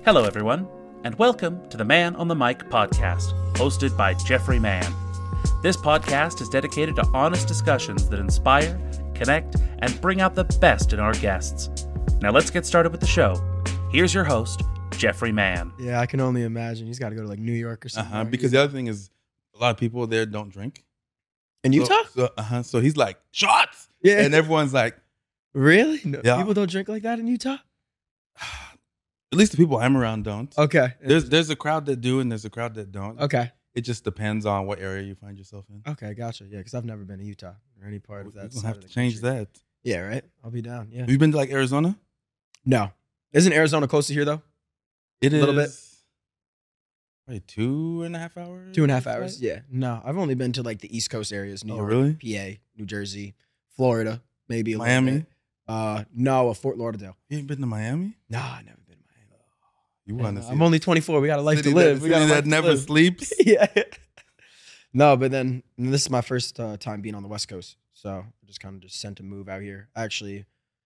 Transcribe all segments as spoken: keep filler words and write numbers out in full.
Hello, everyone, and welcome to the Man on the Mic podcast, hosted by Jeffrey Mann. This podcast is dedicated to honest discussions that inspire, connect, and bring out the best in our guests. Now let's get started with the show. Here's your host, Jeffrey Mann. Yeah, I can only imagine. He's got to go to like New York or something. Uh-huh, because the other thing is, a lot of people there don't drink. In Utah? So, so, uh-huh, so he's like, shots! Yeah. And everyone's like, really? No, Yeah. People don't drink like that in Utah? at least the people I'm around don't. Okay. There's there's a crowd that do and there's a crowd that don't. Okay. It just depends on what area you find yourself in. Okay, gotcha. Yeah, because I've never been to Utah or any part of We're that. gonna side have of to the change country. that. Yeah, right? I'll be down. Yeah. Have you been to like Arizona? No. Isn't Arizona close to here, though? It is Little bit. Probably two and a half hours. Two and a half flight? hours? Yeah. No, I've only been to like the East Coast areas. New Oh, York, really? P A, New Jersey, Florida, maybe a Miami? little bit. Uh, no, uh, Fort Lauderdale. You ain't been to Miami? Nah, I never been to Miami. You Yeah, want no, to see I'm only twenty-four. We got a life city to live. That, we got a city life that to never live. sleeps. yeah. No, but then and this is my first uh, time being on the West Coast, so I just kind of just sent a move out here. I actually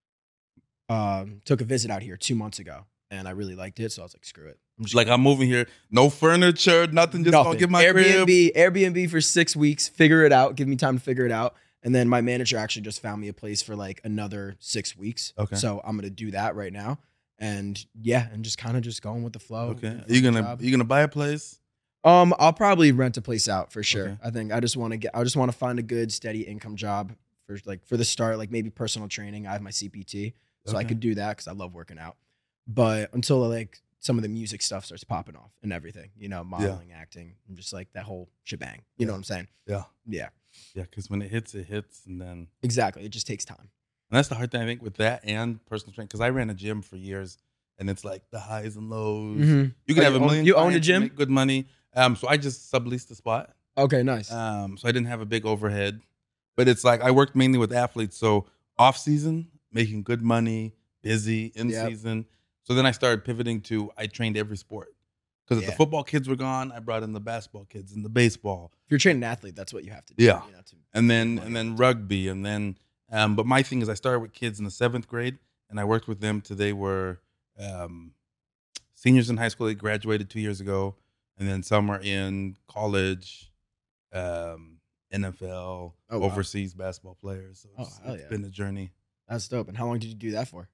um, took a visit out here two months ago, and I really liked it, so I was like, screw it. I'm just Like I'm moving here, no furniture, nothing. Just nothing. gonna get my Airbnb, crib. Airbnb for six weeks, figure it out, give me time to figure it out, and then my manager actually just found me a place for like another six weeks. Okay. So I'm gonna do that right now, and yeah, and just kind of just going with the flow. Okay. Find Are you a gonna job. you gonna buy a place? Um, I'll probably rent a place out for sure. Okay. I think I just want to get. I just want to find a good, steady income job for like for the start, like maybe personal training. I have my C P T, so I Okay. could do that because I love working out. But until like some of the music stuff starts popping off and everything, you know, modeling, acting, and just like that whole shebang. You know Yeah. what I'm saying? Yeah. Yeah, Yeah, because when it hits, it hits, and then and exactly. It just takes time. that's the hard thing I think with that and personal training. Because I ran a gym for years, and it's like the highs and lows. Mhm. You can Oh, have you a own- million. you own a clients, gym? make good money. Um, so I just subleased the spot. Okay, nice. Um, so I didn't have a big overhead, but it's like I worked mainly with athletes. So off season, making good money, busy in Yep. season. So then I started pivoting to I trained every sport. Because if Yeah. the football kids were gone, I brought in the basketball kids and the baseball. If you're training an athlete, that's what you have to do. Yeah. You know, to, and then Money and then all rugby, and then um, but my thing is I started with kids in the seventh grade, and I worked with them till they were um, seniors in high school. They graduated two years ago, and then some are in college, um, N F L, Oh, wow. overseas basketball players. So Oh, it's, hell it's yeah. been a journey. that's dope. And how long did you do that for?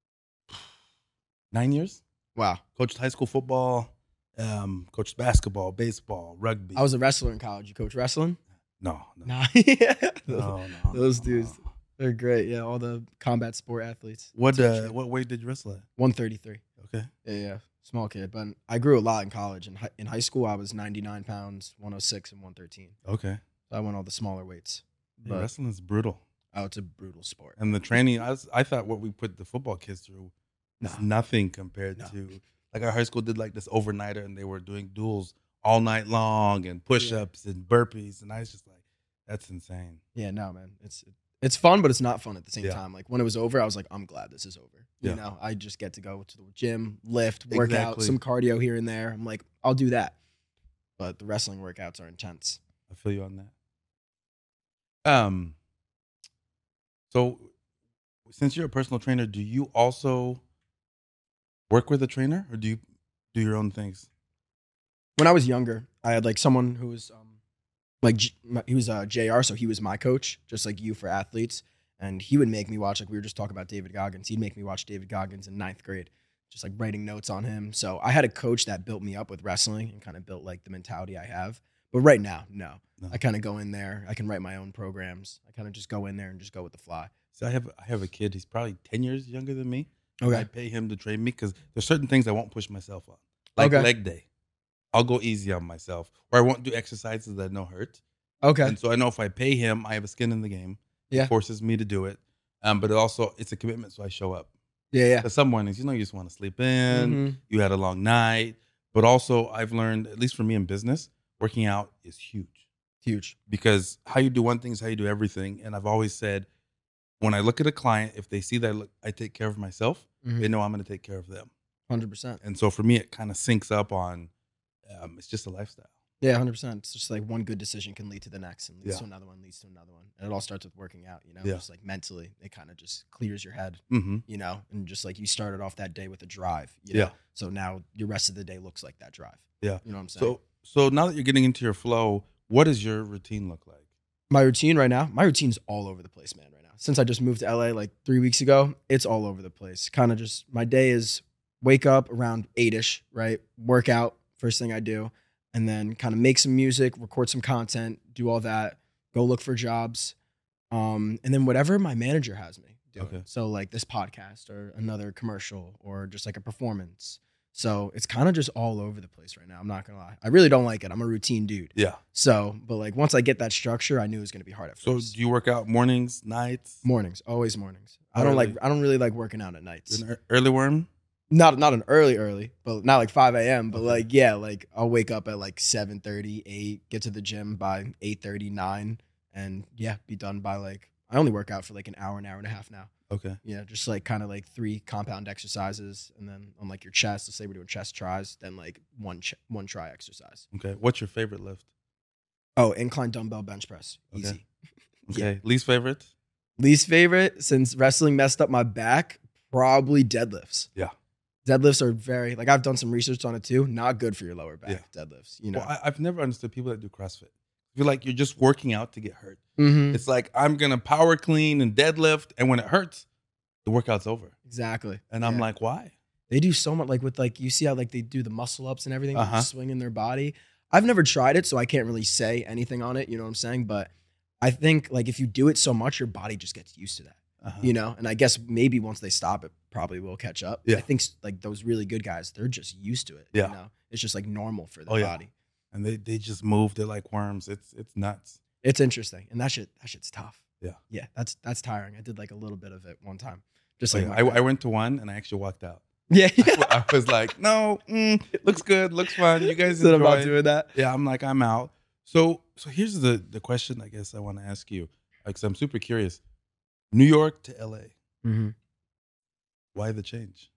Nine years. Wow. Coached high school football, um, coached basketball, baseball, rugby. I was a wrestler in college. You coach wrestling? no, no, Nah. yeah. no, no, Those no, dudes. no. They're great. Yeah, all the combat sport athletes. What That's uh, true. what weight did you wrestle at? one thirty-three. Okay. Yeah, yeah. Small kid. But I grew a lot in college. In, hi- in high school, I was ninety-nine pounds, one oh six, and one thirteen. Okay. So I went all the smaller weights. Yeah, But wrestling is brutal. oh, it's a brutal sport. And the training, I, was, I thought what we put the football kids through is Nah. nothing compared No. to, like our high school did like this overnighter and they were doing duels all night long and push-ups and burpees. And I was just like, that's insane. Yeah, no, man. It's it's fun, but it's not fun at the same Yeah. time. Like when it was over, I was like, I'm glad this is over. You Yeah. know, I just get to go to the gym, lift, work out, Exactly. some cardio here and there. I'm like, I'll do that. But the wrestling workouts are intense. I feel you on that. Um. So, since you're a personal trainer, do you also work with a trainer or do you do your own things? When I was younger, I had like someone who was um like J- my- he was uh, J R, so he was my coach, just like you for athletes, and he would make me watch like we were just talking about David Goggins. He'd make me watch David Goggins in ninth grade, just like writing notes on him. So I had a coach that built me up with wrestling and kind of built like the mentality I have. But right now, no, No. I kind of go in there. I can write my own programs. I kind of just go in there and just go with the fly. So I have I have a kid. He's probably ten years younger than me. Okay. I pay him to train me because there's certain things I won't push myself on, like Okay. leg day. I'll go easy on myself, or I won't do exercises that I know hurt. Okay. And so I know if I pay him, I have a skin in the game. Yeah. It forces me to do it. Um, but it also it's a commitment, so I show up. Yeah, yeah. Because some mornings, you know, you just want to sleep in. Mhm. You had a long night, but also I've learned, at least for me in business, working out is huge Huge. because how you do one thing is how you do everything. And I've always said, when I look at a client, if they see that I, look, I take care of myself, Mhm. they know I'm going to take care of them. one hundred percent. And so for me, it kind of syncs up on. Um, it's just a lifestyle. Yeah, one hundred percent. It's just like one good decision can lead to the next and leads Yeah. to another one, leads to another one. And it all starts with working out, you know, Yeah. just like mentally, it kind of just clears your head, Mm-hmm. you know, and just like you started off that day with a drive, you Yeah. know? So now your rest of the day looks like that drive. Yeah. You know what I'm saying? So so now that you're getting into your flow, what does your routine look like? My routine right now, my routine's all over the place, man, right now. Since I just moved to L A like three weeks ago, it's all over the place. Kind of just, my day is wake up around eight-ish, right? Work out, first thing I do. And then kind of make some music, record some content, do all that, go look for jobs. Um, and then whatever my manager has me doing. Okay. So like this podcast or another commercial or just like a performance. So it's kind of just all over the place right now. I'm not going to lie. I really don't like it. I'm a routine dude. Yeah. So, but like once I get that structure, I knew it was going to be hard at So first. do you work out mornings, nights? Mornings, always mornings. I don't like, Early. I don't really like working out at nights. You're an ear- early worm? Not not an early early, but not like five a.m. But Okay. like yeah, like I'll wake up at like seven thirty, eight, get to the gym by eight thirty, nine, and yeah, be done by like I only work out for like an hour, an hour and a half now. Okay. Yeah, just like kind of like three compound exercises, and then on like your chest. Let's say we're doing chest tries, then like one ch- one try exercise. Okay. What's your favorite lift? Oh, incline dumbbell bench press, Okay. easy. Okay. Least favorite? Least favorite since wrestling messed up my back, probably deadlifts. Yeah. Deadlifts are very like I've done some research on it too. Not good for your lower back. Yeah. Deadlifts, you know. Well, I, I've never understood people that do CrossFit. I feel like you're just working out to get hurt. Mhm. It's like I'm gonna power clean and deadlift, and when it hurts, the workout's over. Exactly. And I'm Yeah. like, why? They do so much like with like you see how like they do the muscle ups and everything, Uh-huh. swinging their body. I've never tried it, so I can't really say anything on it. You know what I'm saying? But I think like if you do it so much, your body just gets used to that. Uh-huh. You know, and I guess maybe once they stop, it probably will catch up. Yeah. I think like those really good guys, they're just used to it. Yeah. You know, it's just like normal for their Oh, yeah. body. And they, they just move. They're like worms. It's it's nuts. It's interesting, and that shit that shit's tough. Yeah. Yeah, that's that's tiring. I did like a little bit of it one time, just So like yeah, my- I, I went to one and I actually walked out. yeah. I was like, no, mm, looks good, looks fun. You guys Said about enjoy. doing that. Yeah, I'm like, I'm out. So so here's the the question I guess I want to ask you, because I'm super curious. New York to L A, Mm-hmm. why the change?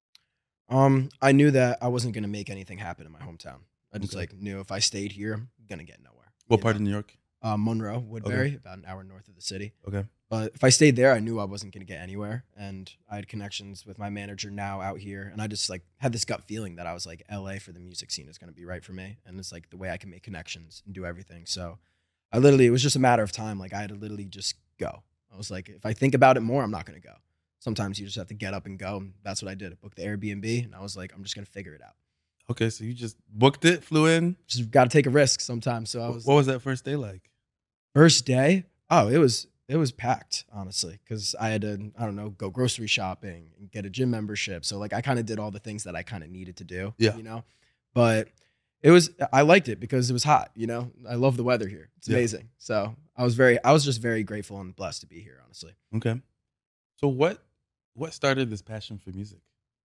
Um, I knew that I wasn't gonna make anything happen in my hometown. I just Okay. like knew if I stayed here, I'm gonna get nowhere. What you part know? of New York? Uh, Monroe, Woodbury, about an hour north of the city. Okay. But if I stayed there, I knew I wasn't gonna get anywhere, and I had connections with my manager now out here, and I just like had this gut feeling that I was like L A for the music scene is gonna be right for me, and it's like the way I can make connections and do everything. So I literally, it was just a matter of time. Like I had to literally just go. I was like, if I think about it more, I'm not gonna go. Sometimes you just have to get up and go, and that's what I did. I booked the Airbnb, and I was like, I'm just gonna figure it out. Okay, so you just booked it, flew in. Just got to take a risk sometimes. So I Wh- was what was that first day like? first day. Oh, it was it was packed, honestly, because I had to I don't know go grocery shopping and get a gym membership. So like I kind of did all the things that I kind of needed to do. Yeah. you know, but it was I liked it because it was hot. You know, I love the weather here. It's Yeah. amazing. So I was very I was just very grateful and blessed to be here. Honestly. Okay. So what what started this passion for music?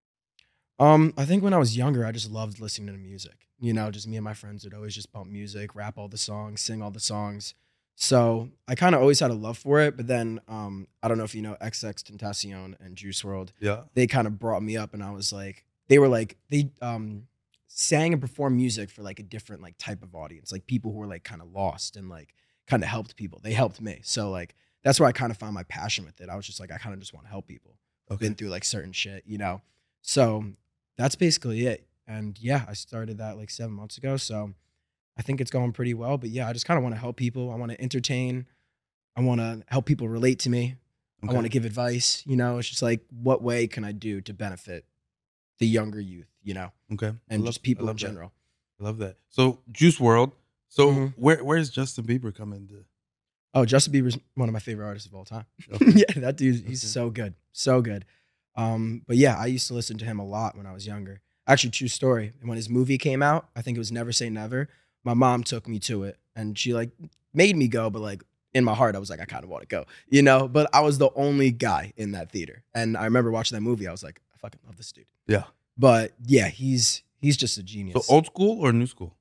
Um, I think when I was younger, I just loved listening to music. You know, just me and my friends would always just bump music, rap all the songs, sing all the songs. So I kind of always had a love for it. But then um, I don't know if you know X X Tentacion and Juice world. Yeah. They kind of brought me up, and I was like, they were like they um, sang and performed music for like a different like type of audience, like people who were like kind of lost and like kind of helped people. They helped me. So like that's where I kind of found my passion with it. I was just like, I kind of just want to help people. I've Okay. been through like certain shit, you know. So that's basically it. And yeah, I started that like seven months ago. So I think it's going pretty well. But yeah, I just kind of want to help people. I want to entertain. I want to help people relate to me. Okay. I want to give advice. You know, it's just like, what way can I do to benefit the younger youth, you know, Okay. I and love- just people I in love that. general. I love that. So Juice World. So Mhm. where where's Justin Bieber come into? Oh, Justin Bieber's one of my favorite artists of all time. Okay. Yeah, that dude, he's Okay. so good. So good. Um, but yeah, I used to listen to him a lot when I was younger. Actually, true story. When his movie came out, I think it was Never Say Never. My mom took me to it, and she like made me go, but like in my heart, I was like, I kind of want to go, you know. But I was the only guy in that theater, and I remember watching that movie. I was like, I fucking love this dude. Yeah. But yeah, he's he's just a genius. So old school or new school?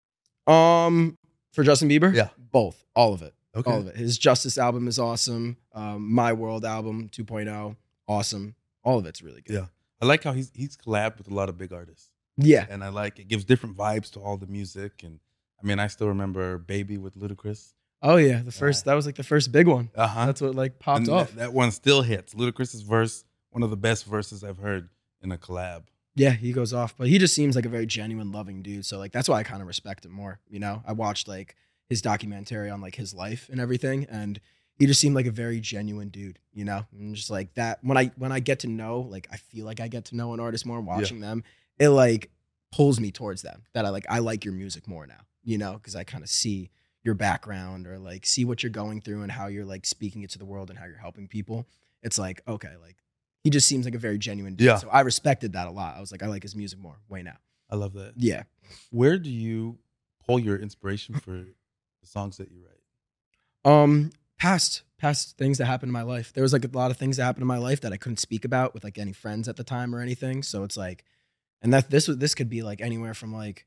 um, for Justin Bieber, Yeah. both, all of it. Okay. All of it. His Justice album is awesome. Um, My World album two point oh, awesome. All of it's really good. Yeah. I like how he's he's collabed with a lot of big artists. Yeah. And I like it gives different vibes to all the music, and I mean, I still remember Baby with Ludacris. Oh yeah, the first that was like the first big one. Uh huh. That's what like popped And off. That, that one still hits. Ludacris's verse, one of the best verses I've heard in a collab. Yeah, he goes off, but he just seems like a very genuine, loving dude. So like that's why I kind of respect him more. You know, I watched like his documentary on like his life and everything, and he just seemed like a very genuine dude. You know, and just like that. When I when I get to know, like I feel like I get to know an artist more watching them. It like pulls me towards them. That I like I like your music more now. You know, because I kind of see your background or like see what you're going through and how you're like speaking it to the world and how you're helping people. It's like okay, like. He just seems like a very genuine dude. Yeah. So I respected that a lot. I was like, I like his music more way now. I love that. Yeah. Where do you pull your inspiration for the songs that you write? Um, past past things that happened in my life. There was like a lot of things that happened in my life that I couldn't speak about with like any friends at the time or anything. So it's like, and that this this could be like anywhere from like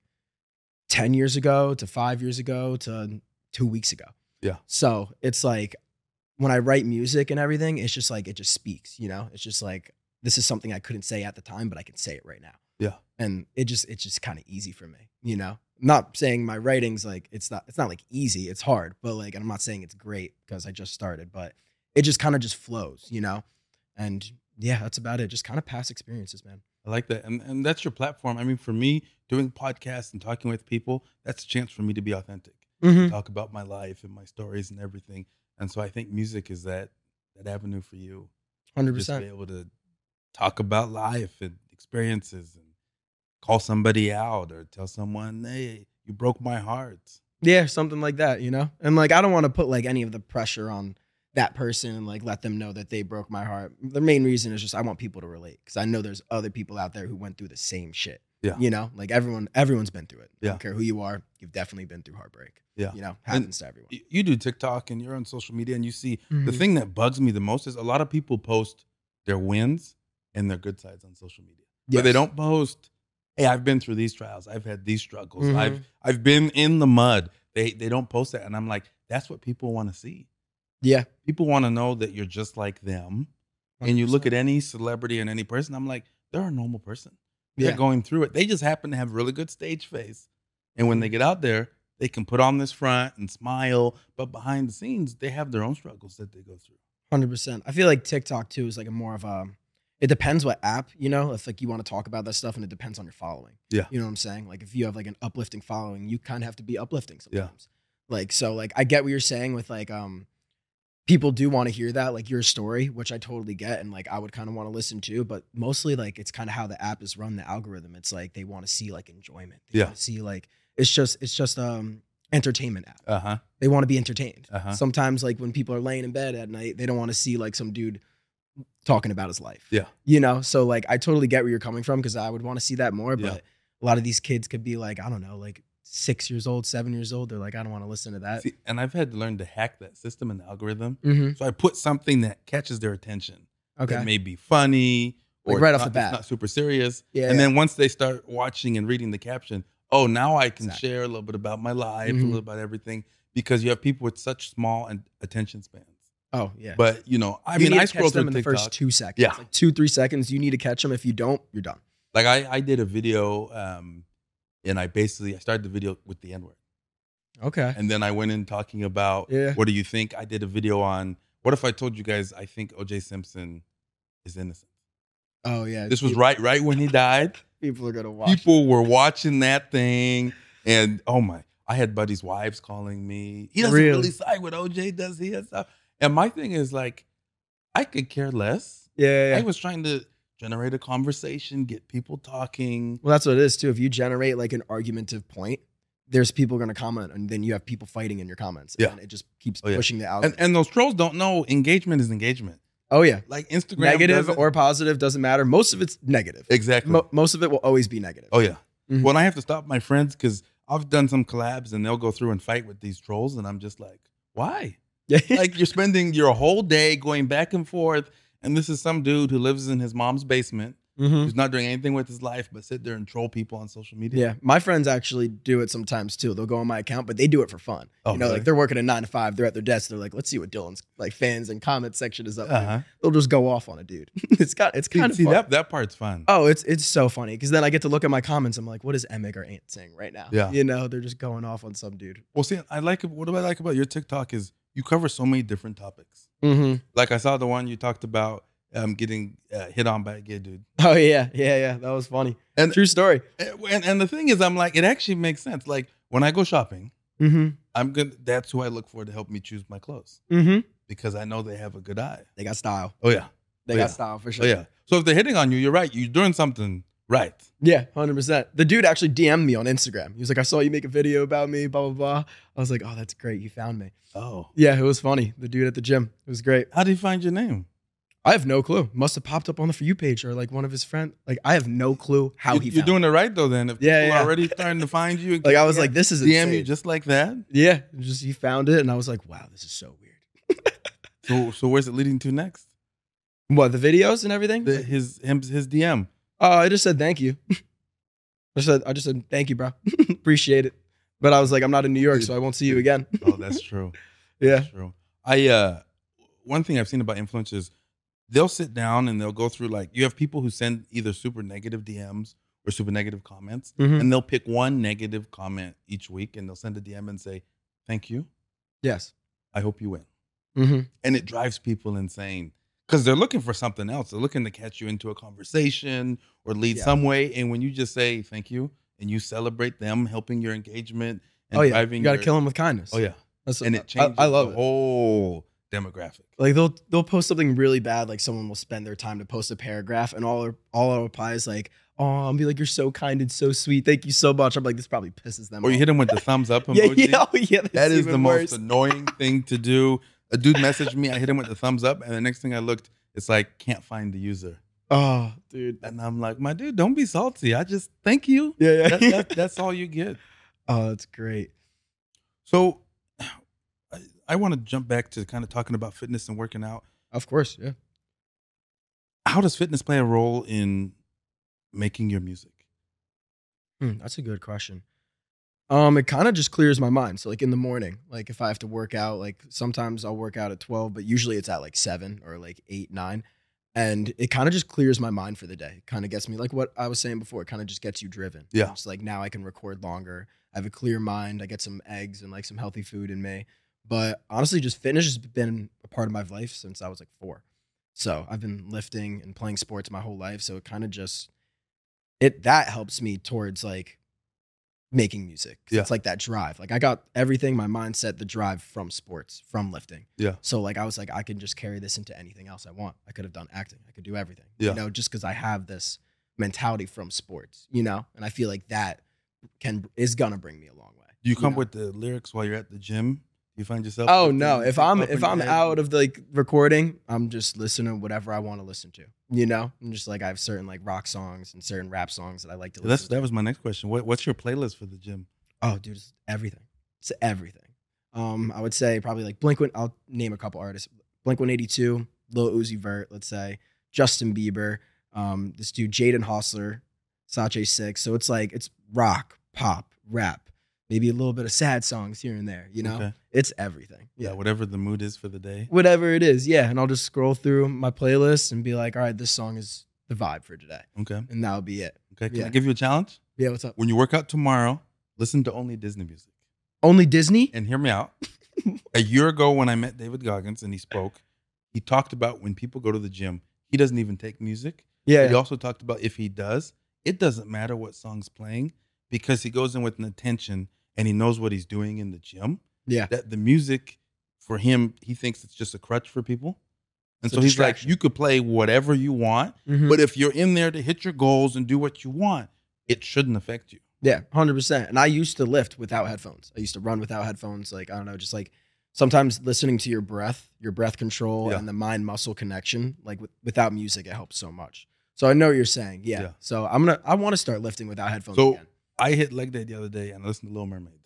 ten years ago to five years ago to two weeks ago. Yeah. So it's like when I write music and everything, it's just like it just speaks, you know? It's just like this is something I couldn't say at the time, but I can say it right now. Yeah. And it just it's just kind of easy for me, you know? I'm not saying my writing's like it's not it's not like easy, it's hard, but like and I'm not saying it's great because I just started, but it just kind of just flows, you know? And yeah, that's about it. Just kind of past experiences, man. I like that. And and that's your platform. I mean, for me, doing podcasts and talking with people, that's a chance for me to be authentic. Mm-hmm. Talk about my life and my stories and everything. And so I think music is that that avenue for you. one hundred Just percent. be able to talk about life and experiences and call somebody out or tell someone, hey, you broke my heart. Yeah, something like that, you know? And like I don't want to put like any of the pressure on that person and like let them know that they broke my heart. The main reason is just I want people to relate because I know there's other people out there who went through the same shit. Yeah. You know, like everyone, everyone's been through it. I Yeah. don't care who you are. You've definitely been through heartbreak. Yeah. You know, happens to everyone. Y- You do TikTok and you're on social media and you see the Mhm. thing that bugs me the most is a lot of people post their wins and their good sides on social media. But they Yes. don't post, hey, I've been through these trials. I've had these struggles. Mhm. I've I've been in the mud. They they don't post that. And I'm like, that's what people want to see. Yeah. People want to know that you're just like them. And you look at any celebrity and any person, I'm like, they're a normal person. They're Yeah. going through it. They just happen to have really good stage face. And when they get out there, they can put on this front and smile, but behind the scenes, they have their own struggles that they go through. one hundred percent. I feel like TikTok too is like a more of a, it depends what app, you know, if like you want to talk about that stuff and it depends on your following. Yeah. You know what I'm saying? Like if you have like an uplifting following, you kind of have to be uplifting Yeah. sometimes. Like, so like I get what you're saying with like, um, people do want to hear that, like your story, which I totally get. And like, I would kind of want to listen to, but mostly like, it's kind of how the app is run, the algorithm. It's like, they want to see like enjoyment. They Yeah. want to see like, it's just, it's just, um, entertainment app. Uh-huh. They want to be entertained. Uh-huh. Sometimes like when people are laying in bed at night, they don't want to see like some dude talking about his life. Yeah. You know, so like I totally get where you're coming from because I would want to see that more. Yeah. But a lot of these kids could be like, I don't know, like six years old, seven years old. They're like, I don't want to listen to that. See, and I've had to learn to hack that system and the algorithm. Mm-hmm. So I put something that catches their attention. Okay. That may be funny Like or right it's off the not- it's bat. not super serious. Yeah, And yeah. then once they start watching and reading the caption, oh, now I can Exactly. share a little bit about my life, Mhm. a little about everything, because you have people with such small and attention spans. Oh yeah. But you know, I You mean, need I to scroll catch them through in the TikTok. first two seconds. Yeah. Like two, three seconds. You need to catch them. If you don't, you're done. Like I, I did a video, um, and I basically I started the video with the N word, Okay. and then I went in talking about Yeah. what do you think? I did a video on what if I told you guys I think O J Simpson is innocent. Oh yeah. This was People- right right when he died. People are gonna watch. People were watching that thing, and oh my, I had buddies' wives calling me. He doesn't Really? really side with O J, does he? And stuff. And my thing is like, I could care less. Yeah, yeah, yeah. I was trying to generate a conversation, get people talking. Well, that's what it is too. If you generate like an argumentative point, there's people going to comment, and then you have people fighting in your comments. Yeah. And it just keeps Oh, yeah. pushing the And algorithm. and those trolls don't know engagement is engagement. Oh yeah, Like Instagram, negative doesn't- or positive doesn't matter. Most of it's negative. exactly. Mo- most of it will always be negative. oh yeah. Mhm. When I have to stop my friends because I've done some collabs and they'll go through and fight with these trolls, and I'm just like, why? Yeah. Like you're spending your whole day going back and forth, and this is some dude who lives in his mom's basement Mm-hmm. who's not doing anything with his life but sit there and troll people on social media. Yeah, my friends actually do it sometimes too. They'll go on my account, but they do it for fun. Oh, you know, really? like they're working a nine to five. They're at their desk. They're like, let's see what Dylan's like fans and comment section is up to. Uh-huh. They'll just go off on a dude. it's got it's See, kind of see fun. that that part's fun. Oh, it's it's so funny because then I get to look at my comments. I'm like, what is Emig or Ant saying right now? Yeah. You know, they're just going off on some dude. Well, see, I like what do I like about your TikTok is you cover so many different topics. Mm-hmm. Like I saw the one you talked about um, getting uh, hit on by a gay dude. Oh yeah, yeah, yeah. That was funny. And- True story. And, and the thing is, I'm like, it actually makes sense. Like when I go shopping, Mm-hmm. I'm gonna. That's who I look for to help me choose my clothes Mm-hmm. because I know they have a good eye. They got style. Oh yeah, They Oh, got yeah. style for oh sure. yeah. So if they're hitting on you, you're right. You're doing something right. Yeah, one hundred percent. The dude actually D M'd me on Instagram. He was like, I saw you make a video about me, blah, blah, blah. I was like, oh, that's great. You found me. Oh, Yeah, it was funny. The dude at the gym. It was great. how do you find your name? I have no clue. Must have popped up on the For You page or like one of his friends. Like, I have no clue how you, he you're found doing it right though. Then if Yeah, people yeah. are already starting to find you, Like, I was like, this is D M insane. you just like that. Yeah, just he found it. And I was like, wow, this is so weird. So so where's it leading to next? What, the videos and everything? The, his him his D M. Oh, I just said thank you. I said, I just said thank you, bro. Appreciate it. But I was like, I'm not in New York, so I won't see you again. Oh, that's true. Yeah. That's true. I uh, one thing I've seen about influencers, they'll sit down and they'll go through like you have people who send either super negative D Ms or super negative comments, Mhm. and they'll pick one negative comment each week and they'll send a D M and say, "Thank you. Yes. I hope you win." Mm-hmm. And it drives people insane because they're looking for something else. They're looking to catch you into a conversation or lead Yeah. some way. And when you just say thank you and you celebrate them helping your engagement and Oh, yeah. driving You got to your, kill him with kindness. oh yeah, That's, and it I, changes I love the it. whole demographic. Like they'll they'll post something really bad, like someone will spend their time to post a paragraph, and all our, all our reply is like, "Oh, I'll be like, you're so kind and so sweet, thank you so much." I'm like, this probably pisses them Or off. you hit them with the thumbs up yeah, emoji. yeah, oh, yeah. That that's is even the worse. most annoying thing to do. A dude messaged me, I hit him with the thumbs up, and the next thing I looked, it's like, can't find the user. Oh, dude. And I'm like, my dude, don't be salty. I just thank you. Yeah, yeah. That, that, that's all you get. Oh, that's great. So I, I want to jump back to kind of talking about fitness and working out. Of course, yeah. How does fitness play a role in making your music? Hmm, that's a good question. Um, it kind of just clears my mind. So like in the morning, like if I have to work out, like sometimes I'll work out at twelve, but usually it's at like seven or like eight, nine. And it kind of just clears my mind for the day. It kind of gets me like what I was saying before, it kind of just gets you driven. Yeah. It's like now I can record longer. I have a clear mind. I get some eggs and like some healthy food in me. But honestly, just fitness has been a part of my life since I was like four. So I've been lifting and playing sports my whole life. So it kind of just it that helps me towards like making music. 'Cause Yeah. It's like that drive. Like I got everything, my mindset, the drive from sports, from lifting. Yeah. So like I was like, I can just carry this into anything else I want. I could have done acting. I could do everything. Yeah. You know, just because I have this mentality from sports, you know? And I feel like that can is gonna bring me a long way. Do you come know? with the lyrics while you're at the gym? Do you find yourself? Oh lifting no! and If keep I'm up if in I'm your head? out of like recording, I'm just listening to whatever I want to listen to. You know, I'm just like I have certain like rock songs and certain rap songs that I like to Yeah, that's listen. that was my next question. What, what's your playlist for the gym? Oh, dude, it's everything. It's everything. Um, I would say probably like Blink One. I'll name a couple artists: Blink One Eighty Two, Lil Uzi Vert, let's say Justin Bieber, um, this dude Jaden Hossler, Sache Six. So it's like it's rock, pop, rap, maybe a little bit of sad songs here and there. You know, Okay. it's everything. Yeah, Yeah, whatever the mood is for the day. whatever it is. Yeah, and I'll just scroll through my playlist and be like, all right, this song is the vibe for today, Okay. and that'll be it. Okay. Can I Yeah. give you a challenge? Yeah, what's up? When you work out tomorrow, listen to only Disney music. Only Disney? And hear me out. A year ago, when I met David Goggins and he spoke, he talked about when people go to the gym, he doesn't even take music. Yeah. He also talked about if he does, it doesn't matter what song's playing because he goes in with an intention and he knows what he's doing in the gym. Yeah. That the music for him, he thinks it's just a crutch for people. And It's a so he's like, distraction. you could play whatever you want, Mhm. but if you're in there to hit your goals and do what you want, it shouldn't affect you. Yeah, one hundred percent. And I used to lift without headphones. I used to run without headphones. Like, I don't know, just like sometimes listening to your breath, your breath control Yeah. and the mind muscle connection, like with, without music, it helps so much. So I know what you're saying. Yeah. Yeah. So I'm going to, I want to start lifting without headphones So again. I hit leg day the other day and I listened to Little Mermaid.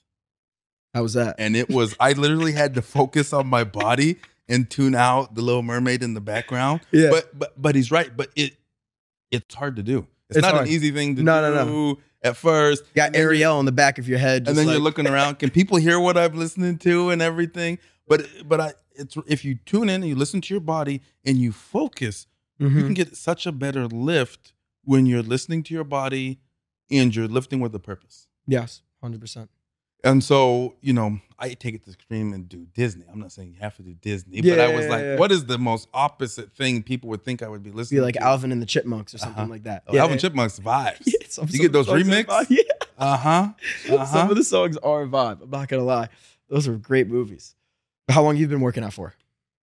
How was that? And it was, I literally had to focus on my body and tune out the Little Mermaid in the background. Yeah. But but but he's right. But it it's hard to do. It's, It's not hard. an easy thing to No, do no, no. at first. Got And then you're- Ariel in the back of your head. and just then like, you're looking around. Can people hear what I'm listening to and everything? But but I it's if you tune in and you listen to your body and you focus, you Mhm. can get such a better lift when you're listening to your body and you're lifting with a purpose. Yes, one hundred percent. And so, you know, I take it to the extreme and do Disney. I'm not saying you have to do Disney, Yeah, but I was yeah, like, yeah. what is the most opposite thing people would think I would be listening Be like to? Alvin and the Chipmunks or something Uh-huh. like that. Oh, Alvin Chipmunks vibes. Yeah, some- You some get those songs are remix? vibe. Yeah. Uh-huh. Uh-huh. Some of the songs are a vibe. I'm not gonna lie. Those are great movies. How long you been working out for?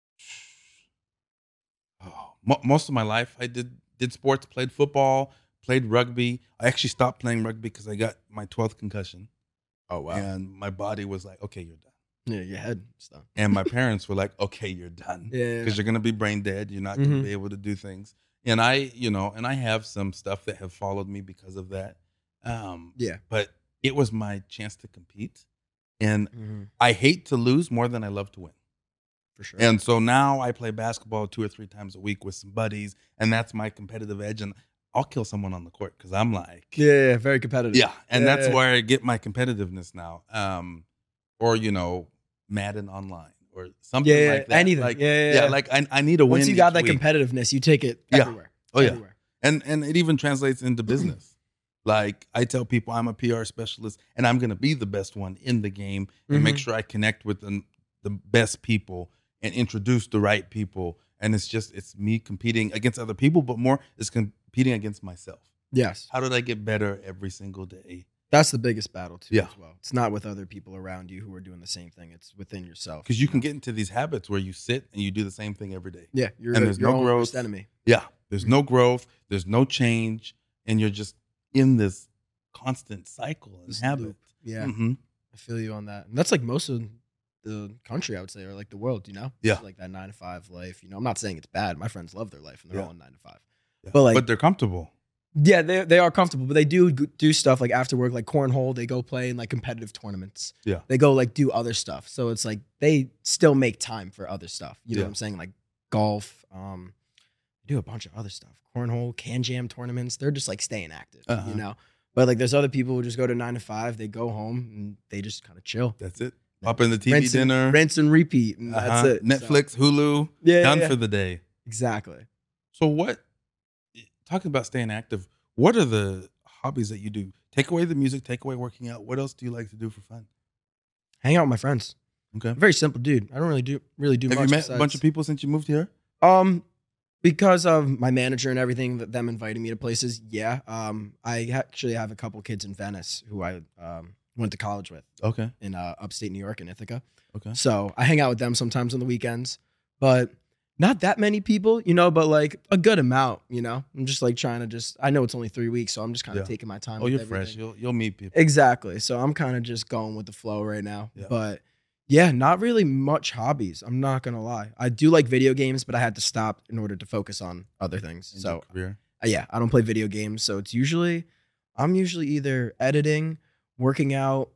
Oh, mo- most of my life I did did sports, played football, played rugby. I actually stopped playing rugby because I got my twelfth concussion. Oh And my body was like, okay, you're done. Yeah, your head stuff. And my parents were like, okay, you're done. Yeah. Because you're going to be brain dead. You're not going to Mhm. be able to do things. And I, you know, and I have some stuff that have followed me because of that. Um, Yeah. But it was my chance to compete. And Mm-hmm. I hate to lose more than I love to win. For sure. And so now I play basketball two or three times a week with some buddies. And that's my competitive edge. And I'll kill someone on the court because I'm like, yeah, yeah, very competitive. yeah, and Yeah, that's yeah. where I get my competitiveness now. Um, or you know, Madden Online or something Yeah, yeah, like that. anything. Like, Yeah, yeah, yeah. yeah. Like I, I need a win. Once you got each that week. competitiveness, you take it Yeah. everywhere. Oh, yeah. Everywhere. and and it even translates into business. Like I tell people, I'm a P R specialist, and I'm going to be the best one in the game, and make Mhm. sure I connect with the, the best people and introduce the right people. And it's just it's me competing against other people, but more it's competing against myself. Yes. How did I get better every single day? That's the biggest battle too Yeah. as well. It's not with other people around you who are doing the same thing. It's within yourself. Because you can get into these habits where you sit and you do the same thing every day. Yeah, you're and there's your no own growth. worst enemy. Yeah. There's no growth. There's no change. And you're just in this constant cycle and This habit. loop. Yeah. hmm I feel you on that. And that's like most of the country, I would say, or like the world, you know? Yeah. It's like that nine to five life. You know, I'm not saying it's bad. My friends love their life and they're Yeah. all in nine to five. Yeah. But, like- but they're comfortable. Yeah, they they are comfortable, but they do g- do stuff like after work, like cornhole. They go play in like competitive tournaments. Yeah. They go like do other stuff. So it's like they still make time for other stuff. You know Yeah. what I'm saying? Like golf, um, do a bunch of other stuff. Cornhole, can jam tournaments. They're just like staying active, Uh-huh. you know? But like there's other people who just go to nine to five, they go home and they just kind of chill. That's it. Pop in the T V rinse dinner. And, rinse and repeat. And uh-huh. that's it. So- Netflix, Hulu, yeah, done yeah, yeah. for the day. Exactly. So what, talking about staying active, what are the hobbies that you do? Take away the music, take away working out. What else do you like to do for fun? Hang out with my friends. Okay. I'm a very simple dude. I don't really do really do Have much. you met a bunch besides- of people since you moved here? Um, because of my manager and everything, that them inviting me to places. Yeah. Um, I actually have a couple kids in Venice who I um went to college with Okay. in uh, upstate New York in Ithaca. Okay. So I hang out with them sometimes on the weekends, but not that many people, you know. But like a good amount, you know. I'm just like trying to just. I know it's only three weeks, so I'm just kind of Yeah. taking my time. Oh, with you're everything. fresh. You'll you'll meet people. Exactly. So I'm kind of just going with the flow right now. Yeah. But yeah, not really much hobbies. I'm not gonna lie. I do like video games, but I had to stop in order to focus on other things. in So your career. uh, yeah, I don't play video games. So it's usually I'm usually either editing, working out,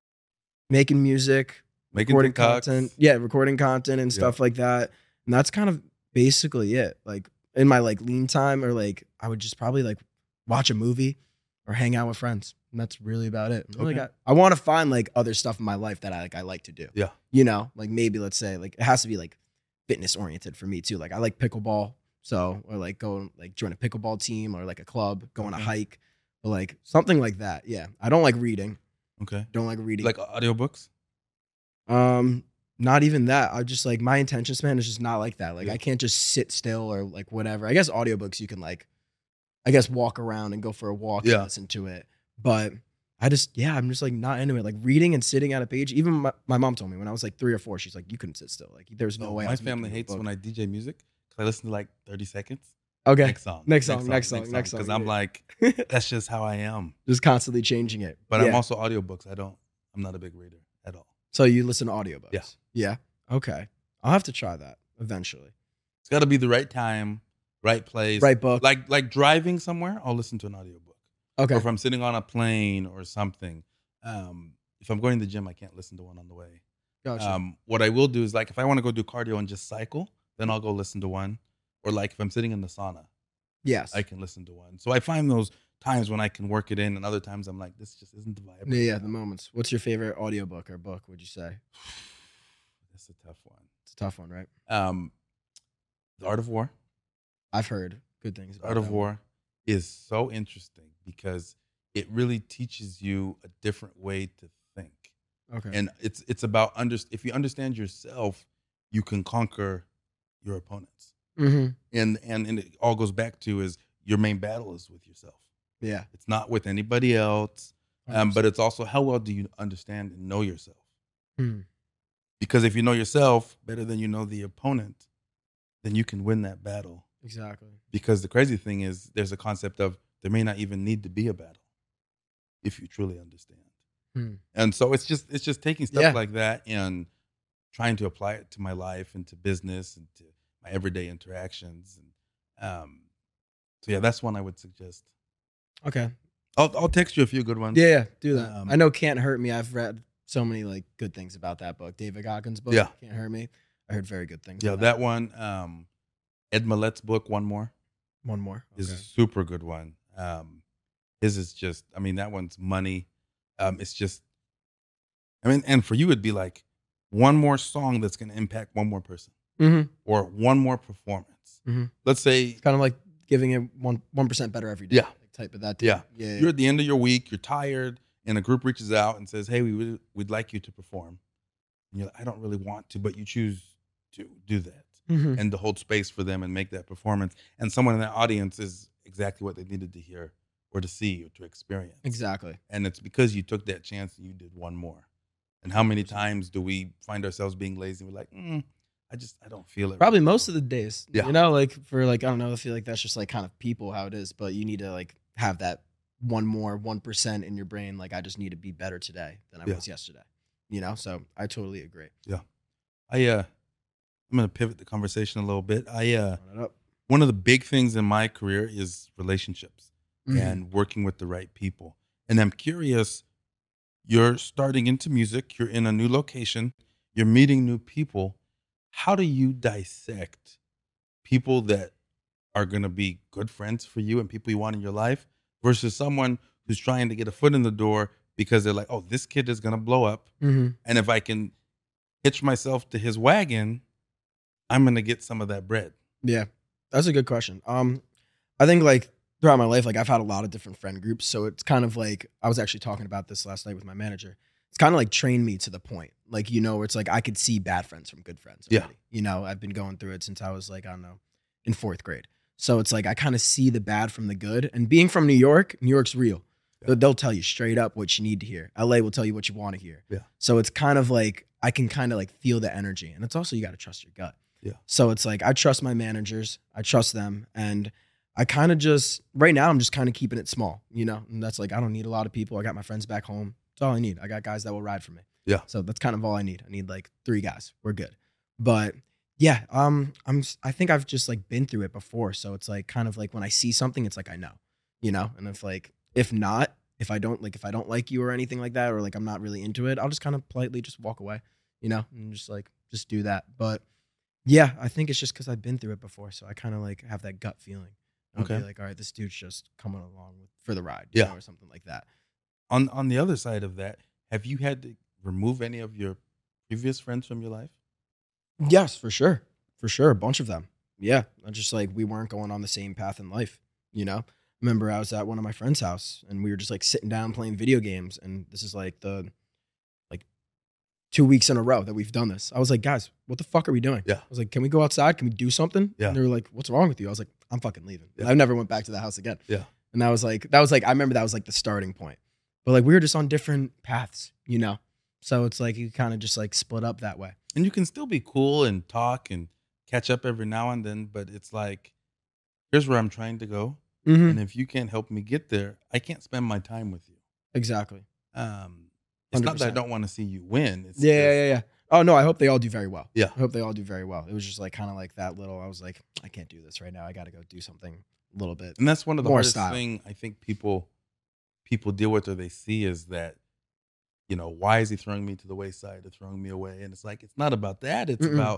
making music, Making recording TikToks. content. Yeah, recording content and Yeah. stuff like that. And that's kind of basically it. Like in my like lean time, or like I would just probably like watch a movie or hang out with friends. And that's really about it. I really Okay. got, I want to find like other stuff in my life that I like I like to do. Yeah. You know, like maybe let's say like it has to be like fitness oriented for me too. Like I like pickleball. So or like go like join a pickleball team or like a club, go on a Okay. hike. Or like something like that. Yeah. I don't like reading. Okay. Don't like reading. Like audiobooks? Um, not even that. I just like my attention span is just not like that. Like Yeah. I can't just sit still or like whatever. I guess audiobooks you can like, I guess walk around and go for a walk Yeah. and listen to it. But I just yeah, I'm just like not into it. Like reading and sitting at a page. Even my, my mom told me when I was like three or four, she's like, you couldn't sit still. Like there's no Oh, way. I my was making family you a hates book. when I D J music because I listen to like thirty seconds. Okay, Next song. Next song, next song, next song, Because I'm yeah. like, that's just how I am. just constantly changing it. But I'm Yeah. also audiobooks. I don't, I'm not a big reader at all. So you listen to audiobooks. Yeah. Yeah. Okay. I'll have to try that eventually. It's got to be the right time, right place. Right book. Like like driving somewhere, I'll listen to an audiobook. Okay. Or if I'm sitting on a plane or something. Um, if I'm going to the gym, I can't listen to one on the way. Gotcha. Um, what I will do is like if I want to go do cardio and just cycle, then I'll go listen to one. Or like if I'm sitting in the sauna, Yes. I can listen to one. So I find those times when I can work it in, and other times I'm like, this just isn't the vibe. Yeah, yeah, the moments. What's your favorite audiobook or book, would you say? That's a tough one. It's a tough one, right? Um, The Art of War. I've heard good things The about Art of that War one. is so interesting because it really teaches you a different way to think. Okay. And it's it's about under, if you understand yourself, you can conquer your opponents. Mm-hmm. And, and and it all goes back to is your main battle is with yourself. Yeah. It's not with anybody else. Um, but it's also how well do you understand and know yourself? Hmm. Because if you know yourself better than you know the opponent, then you can win that battle. Exactly. Because the crazy thing is there's a concept of there may not even need to be a battle if you truly understand. Hmm. And so it's just it's just taking stuff Yeah. like that and trying to apply it to my life and to business and to my everyday interactions. And um, so yeah, that's one I would suggest. Okay. I'll I'll text you a few good ones. Yeah, yeah, do that. Um, I know Can't Hurt Me. I've read so many like good things about that book. David Goggins' book, Yeah. Can't Hurt Me. I heard very good things Yeah, about that one. Um, Ed Millett's book, One More, One more. is a Okay. super good one. Um, his is just, I mean, that one's money. Um, it's just, I mean, and for you, it'd be like one more song that's going to impact one more person Mm-hmm. or one more performance. Mhm. Let's say It's kind of like giving it one one percent better every day. Yeah. Like type of that. Yeah. Yeah. you're at the end of your week, you're tired, and a group reaches out and says, hey, we would, we'd like you to perform. And you're like, I don't really want to, but you choose to do that. Mm-hmm. And to hold space for them and make that performance. And someone in that audience is exactly what they needed to hear or to see or to experience. Exactly. And it's because you took that chance and you did one more. And how many times do we find ourselves being lazy? We're like, mm, I just, I don't feel it. Probably most of the days. Yeah. You know, like for like, I don't know, I feel like that's just like kind of people how it is, but you need to like have that one more, one percent in your brain. Like, I just need to be better today than I Yeah. was yesterday. You know, so I totally agree. I, uh, I'm going to pivot the conversation a little bit. I, uh, Run it up. one of the big things in my career is relationships Mhm. and working with the right people. And I'm curious, you're starting into music, you're in a new location, you're meeting new people. How do you dissect people that are going to be good friends for you and people you want in your life versus someone who's trying to get a foot in the door because they're like, oh, this kid is going to blow up. Mhm. And if I can hitch myself to his wagon, I'm going to get some of that bread. Yeah, that's a good question. Um, I think like throughout my life, like I've had a lot of different friend groups. So it's kind of like, I was actually talking about this last night with my manager. It's kind of like trained me to the point. Like, you know, where it's like I could see bad friends from good friends. Yeah. Already. You know, I've been going through it since I was like, I don't know, in fourth grade. So it's like I kind of see the bad from the good. And being from New York, New York's real. Yeah. They'll- They'll tell you straight up what you need to hear. L A will tell you what you want to hear. Yeah. So it's kind of like I can kind of like feel the energy. And it's also you got to trust your gut. Yeah. So it's like I trust my managers. I trust them. And I kind of just, right now, I'm just kind of keeping it small, you know? And that's like, I don't need a lot of people. I got my friends back home. That's all I need. I got guys that will ride for me. Yeah. So that's kind of all I need. I need like three guys. We're good. But yeah, um, I'm, I think I've just like been through it before. So it's like kind of like when I see something, it's like I know, you know? And if like, if not, if I don't like, if I don't like you or anything like that, or like I'm not really into it, I'll just kind of politely just walk away, you know, and just like, just do that. But yeah, I think it's just because I've been through it before. So I kind of like have that gut feeling. I'll Okay. be like, all right, this dude's just coming along with, for the ride, Yeah. you know, or something like that. On on the other side of that, have you had to remove any of your previous friends from your life? Yes, for sure. For sure. A bunch of them. Yeah. I just like, we weren't going on the same path in life, you know? Remember, I was at one of my friend's house and we were just like sitting down playing video games. And this is like the, like two weeks in a row that we've done this. I was like, guys, what the fuck are we doing? Yeah. I was like, can we go outside? Can we do something? Yeah. And they were like, what's wrong with you? I was like, I'm fucking leaving. And Yeah. I never went back to the house again. Yeah. And that was like, that was like, I remember that was like the starting point. But like, we were just on different paths, you know? So it's like, you kind of just like split up that way. And you can still be cool and talk and catch up every now and then, but it's like, here's where I'm trying to go. Mm-hmm. And if you can't help me get there, I can't spend my time with you. Exactly. Um, it's not that I one hundred percent. don't want to see you win. It's Yeah, yeah, just- yeah, yeah. Oh no, I hope they all do very well. Yeah. I hope they all do very well. It was just like kind of like that little. I was like, I can't do this right now. I got to go do something a little bit. And that's one of the More hardest style. thing I think people people deal with or they see is that, you know, why is he throwing me to the wayside or throwing me away? And it's like, it's not about that. It's Mm-mm. about,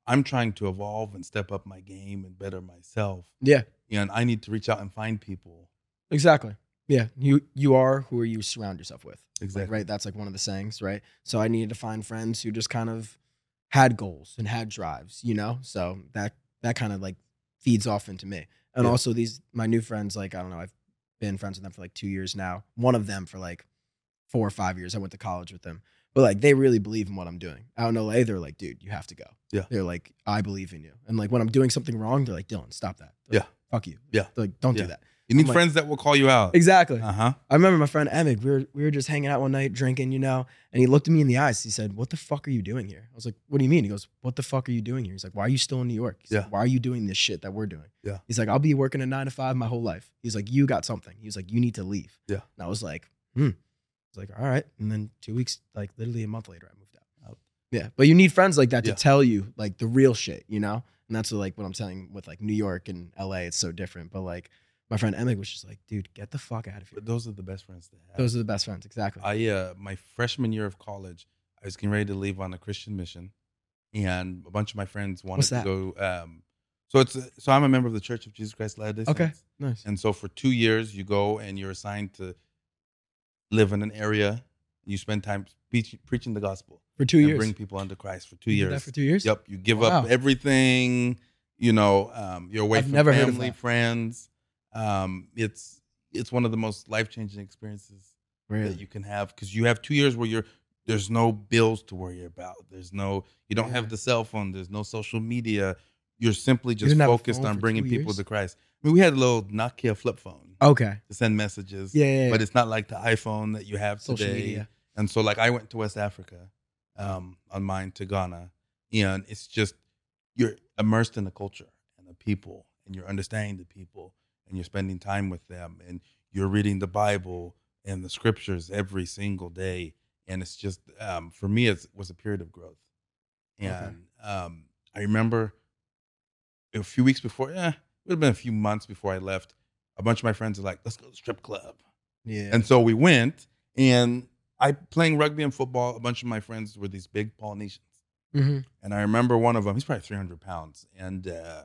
I'm trying to evolve and step up my game and better myself. Yeah, And I need to reach out and find people. exactly. Yeah, you you are who you surround yourself with. Exactly. Like, right? That's like one of the sayings, right? So I needed to find friends who just kind of had goals and had drives, you know? So that that kind of like feeds off into me. And Yeah. also these my new friends, like, I don't know, I've been friends with them for like two years now. One of them for like four or five years. I went to college with them. But like they really believe in what I'm doing. Out in L A, they're like, dude, you have to go. Yeah. They're like, I believe in you. And like when I'm doing something wrong, they're like, Dylan, stop that. They're like, Yeah. Fuck you. Yeah. They're like, don't Yeah. do that. You need I'm like- friends that will call you out. Exactly. Uh-huh. I remember my friend Emmett, we were we were just hanging out one night drinking, you know, and he looked at me in the eyes. He said, what the fuck are you doing here? I was like, what do you mean? He goes, what the fuck are you doing here? He's like, why are you still in New York? He's Yeah. like, why are you doing this shit that we're doing? Yeah. He's like, I'll be working a nine to five my whole life. He's like, you got something. He was like, you need to leave. Yeah. And I was like, hmm. I was like, all right. And then two weeks, like literally a month later, I moved out. Out. Yeah. But you need friends like that Yeah. to tell you like the real shit, you know? And that's what, like what I'm saying with like New York and L A, it's so different. But like my friend Emmett was just like, dude, get the fuck out of here. But those are the best friends to have. Those are the best friends, exactly. I uh my freshman year of college, I was getting ready to leave on a Christian mission, and a bunch of my friends wanted What's to that? go. Um, so it's a, so I'm a member of the Church of Jesus Christ Latter-day Okay, Saints, nice. and so for two years you go and you're assigned to live in an area. You spend time preach, preaching the gospel For two and years. bring people unto Christ for two You did years. that for two years? Yep, you give Wow. up everything. You know, um, you're away I've from never heard of family, that. friends. Um, it's it's one of the most life changing experiences Really? that you can have, because you have two years where you're there's no bills to worry about. There's no you don't Yeah. have the cell phone. There's no social media. You're simply just didn't have a focused phone on for bringing two people years? to Christ. I mean, we had a little Nokia flip phone Okay. to send messages, Yeah, yeah, yeah. but it's not like the iPhone that you have Social today. media. And so, like, I went to West Africa um, on mine to Ghana, and it's just you're immersed in the culture and the people, and you're understanding the people, and you're spending time with them, and you're reading the Bible and the scriptures every single day, and it's just um, for me, it's, it was a period of growth. And um, I remember a few weeks before, yeah, it would have been a few months before I left. A bunch of my friends were like, "Let's go to the strip club." Yeah. And so we went, and I playing rugby and football. A bunch of my friends were these big Polynesians, hmm and I remember one of them. He's probably three hundred pounds, and uh,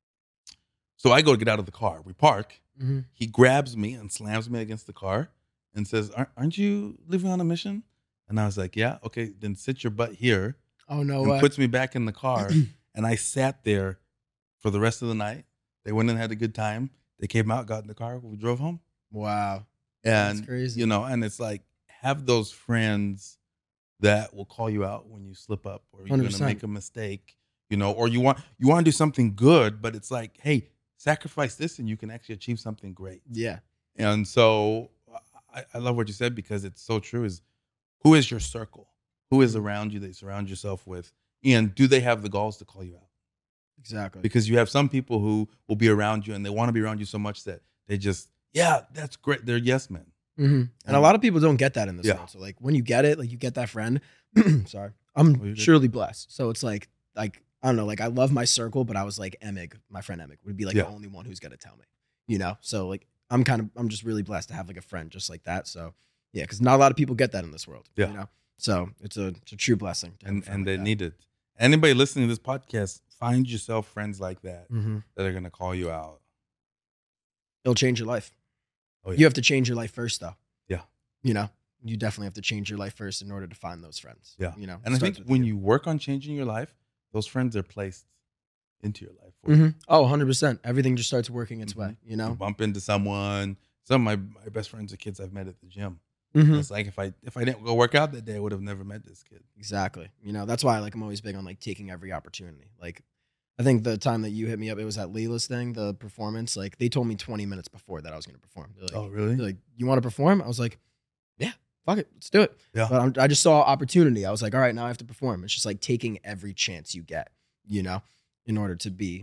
so I go to get out of the car. We park. hmm He grabs me and slams me against the car, and says, "Aren't aren't you living on a mission?" And I was like, "Yeah, okay, then sit your butt here." Oh, no and way. puts me back in the car, and I sat there for the rest of the night. They went and had a good time. They came out, got in the car, we drove home. Wow. And That's crazy. you know, and it's like, have those friends that will call you out when you slip up, or you're one hundred going to percent. make a mistake, you know, or you want you want to do something good, but it's like, hey, sacrifice this and you can actually achieve something great. Yeah. And so I, I love what you said, because it's so true. Is who is your circle? Who is around you that you surround yourself with? And do they have the galls to call you out? Exactly. Because you have some people who will be around you and they want to be around you so much that they just, yeah, that's great. They're yes men. hmm And a lot of people don't get that in this Yeah. world. So like when you get it, like you get that friend. Sorry, I'm Oh, you're good. surely blessed. So it's like, like I don't know, like I love my circle, but I was like Emig, my friend Emig, would be like Yeah. the only one who's gonna tell me, you know. So like I'm kind of, I'm just really blessed to have like a friend just like that. So yeah, because not a lot of people get that in this world. Yeah. You know. So it's a, it's a true blessing. To have a And friend and like they that. need it. Anybody listening to this podcast, find yourself friends like that Mhm. that are going to call you out. It'll change your life. Oh, yeah. You have to change your life first, though. Yeah. You know, you definitely have to change your life first in order to find those friends. Yeah. You know, And I Starts think with when you work on changing your life, those friends are placed into your life. for you. Mhm. Oh, one hundred percent. Everything just starts working its way, you You know? bump into someone. Some of my, my best friends are kids I've met at the gym. Mhm. It's like if I if I didn't go work out that day, I would have never met this kid. Exactly. You know, that's why like I'm always big on like taking every opportunity. Like I think the time that you hit me up, it was at Leila's thing, the performance. Like they told me twenty minutes before that I was going to perform. They're like, Oh, really? they're like, you want to perform? I was like, yeah, fuck it. Let's do it. Yeah. But I'm, I just saw opportunity. I was like, all right, now I have to perform. It's just like taking every chance you get, you know, in order to be,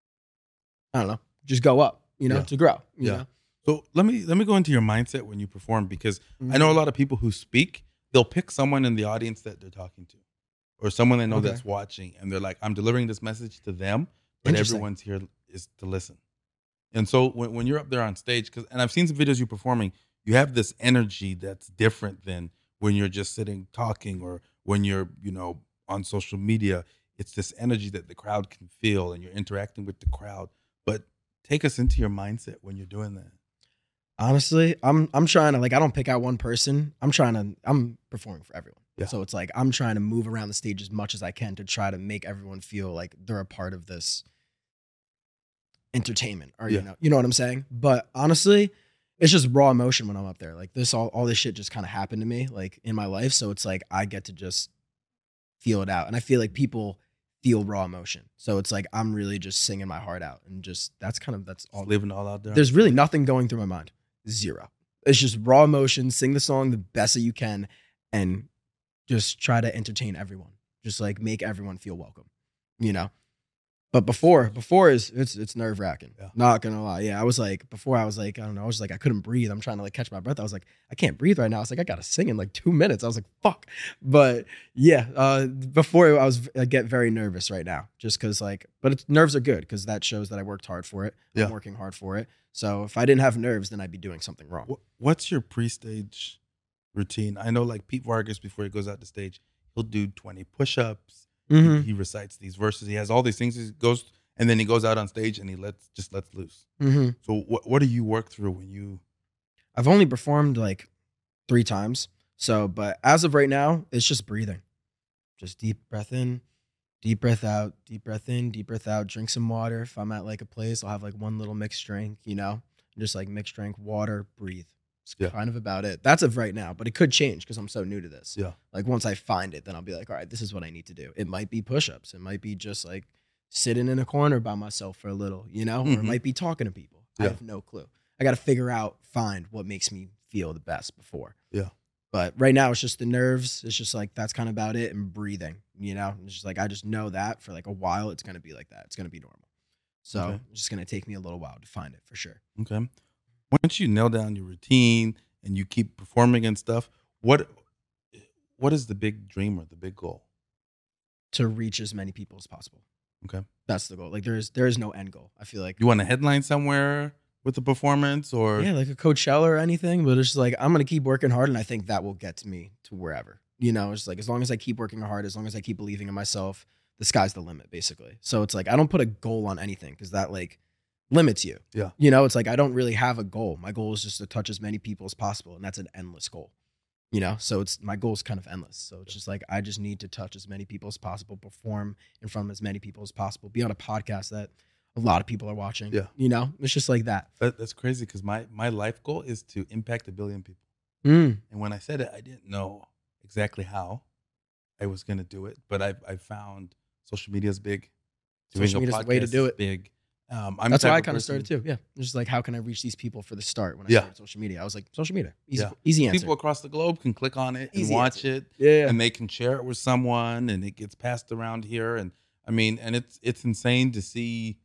I don't know, just go up, you know, Yeah. to grow. You Yeah. know? So let me let me go into your mindset when you perform, because I Mm-hmm. know a lot of people who speak, they'll pick someone in the audience that they're talking to, or someone they know Okay. that's watching, and they're like, I'm delivering this message to them, but Interesting. everyone's here is to listen. And so when, when you're up there on stage, because and I've seen some videos you performing, you have this energy that's different than when you're just sitting talking, or when you're, you know, on social media. it's this energy that the crowd can feel, and you're interacting with the crowd. But take us into your mindset when you're doing that. Honestly, I'm I'm trying to like I don't pick out one person. I'm trying to I'm performing for everyone. Yeah. So it's like I'm trying to move around the stage as much as I can to try to make everyone feel like they're a part of this entertainment, or Yeah. you know, you know what I'm saying? But honestly, it's just raw emotion when I'm up there. Like this all all this shit just kind of happened to me like in my life, so it's like I get to just feel it out. And I feel like people feel raw emotion. So it's like I'm really just singing my heart out, and just that's kind of that's all Just living all out there. there's really nothing going through my mind. Zero. It's just raw emotion. Sing the song the best that you can, and just try to entertain everyone. Just like make everyone feel welcome, you know. But before, before is it's it's nerve wracking. Yeah. Not gonna lie. Yeah, I was like before. I was like I don't know. I was like I couldn't breathe. I'm trying to like catch my breath. I was like I can't breathe right now. I was like I gotta sing in like two minutes. I was like fuck. But yeah, uh, before I was I get very nervous right now, just because like. But it's, nerves are good because that shows that I worked hard for it. Yeah. I'm working hard for it. So if I didn't have nerves, then I'd be doing something wrong. Wh- What's your pre-stage routine? I know like Pete Vargas, before he goes out to stage, he'll do twenty push-ups. Mhm. He, he recites these verses. He has all these things. He goes, and then he goes out on stage and he lets just lets loose. Mm-hmm. So what what do you work through when you? I've only performed like three times. So, but as of right now, it's just breathing. Just deep breath in, deep breath out, deep breath in, deep breath out. Drink some water. If I'm at like a place, I'll have like one little mixed drink, you know, just like mixed drink, water, breathe. It's Yeah. kind of about it. That's of right now, but it could change because I'm so new to this. Yeah. Like once I find it, then I'll be like, all right, this is what I need to do. It might be push-ups. It might be just like sitting in a corner by myself for a little, you know, or it Mhm. might be talking to people. I Yeah. have no clue. I got to figure out, find what makes me feel the best before. Yeah. But right now it's just the nerves. It's just like, that's kind of about it. And breathing, you know, it's just like, I just know that for like a while, it's going to be like that. It's going to be normal. So Okay. it's just going to take me a little while to find it for sure. Okay. Once you nail down your routine and you keep performing and stuff, what what is the big dream or the big goal? To reach as many people as possible. Okay. That's the goal. Like there is, there is no end goal. I feel like You want to headline somewhere with the performance, or yeah, like a Coachella or anything, but it's just like I'm gonna keep working hard, and I think that will get me to wherever. You know, it's like as long as I keep working hard, as long as I keep believing in myself, the sky's the limit, basically. So it's like I don't put a goal on anything because that like limits you. Yeah. You know, it's like I don't really have a goal. My goal is just to touch as many people as possible, and that's an endless goal. You know, so it's my goal is kind of endless. So it's just like I just need to touch as many people as possible, perform in front of as many people as possible, be on a podcast that a lot of people are watching. Yeah. You know, it's just like that. that, that's crazy because my my life goal is to impact a billion people. Mm. And when I said it, I didn't know exactly how I was going to do it, but I I found social media is big. Doing Social a media is the way to podcast do is it. Big. Um, I'm That's the why I type kind of person- started too. Yeah. It's just like, how can I reach these people for the start when I Yeah. started social media? I was like, social media. Easy, Yeah. easy answer. People across the globe can click on it and Easy watch answer. it, yeah. and they can share it with someone, and it gets passed around here. And I mean, and it's it's insane to see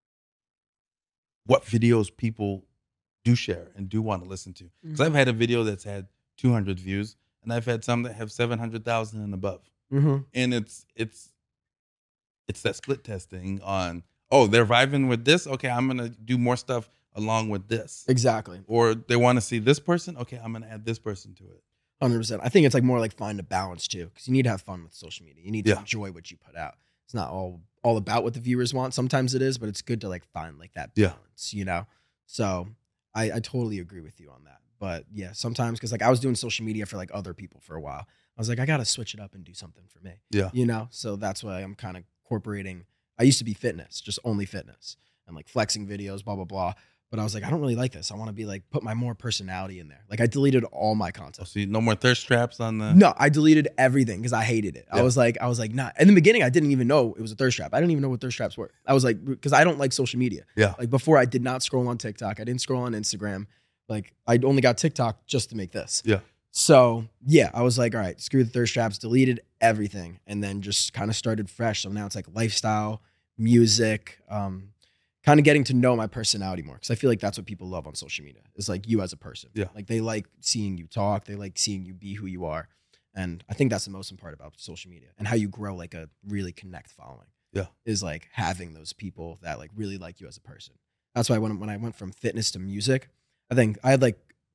what videos people do share and do want to listen to. Because I've had a video that's had two hundred views, and I've had some that have seven hundred thousand and above. Mm-hmm. And it's it's it's that split testing on, oh, they're vibing with this, okay, I'm gonna do more stuff along with this. Exactly. Or they want to see this person, okay, I'm gonna add this person to it. one hundred percent. I think it's like more like find a balance too, because you need to have fun with social media. You need to Yeah. enjoy what you put out. It's not all all about what the viewers want. Sometimes it is, but it's good to like find like that Yeah. balance, you know? So I, I totally agree with you on that. But yeah, sometimes because like I was doing social media for like other people for a while. I was like, I gotta switch it up and do something for me. Yeah. You know? So that's why I'm kind of incorporating. I used to be fitness, just only fitness and like flexing videos, blah, blah, blah. But I was like, I don't really like this. I want to be like, put my more personality in there. Like I deleted all my Oh, content. so you- no more thirst traps on the. No, I deleted everything because I hated it. I Yeah. was like, I was like, nah. In the beginning, I didn't even know it was a thirst trap. I didn't even know what thirst traps were. I was like, because I don't like social media. Yeah. Like before, I did not scroll on TikTok. I didn't scroll on Instagram. Like I only got TikTok just to make this. Yeah. So yeah, I was like, all right, screw the thirst traps, deleted everything, and then just kind of started fresh. So now it's like lifestyle, music, um, kind of getting to know my personality more. Cause I feel like that's what people love on social media is like you as a person. Yeah. Like they like seeing you talk. They like seeing you be who you are. And I think that's the most important part about social media and how you grow like a really connect following. Yeah. Is like having those people that like really like you as a person. That's why when, when I went from fitness to music, I think I had like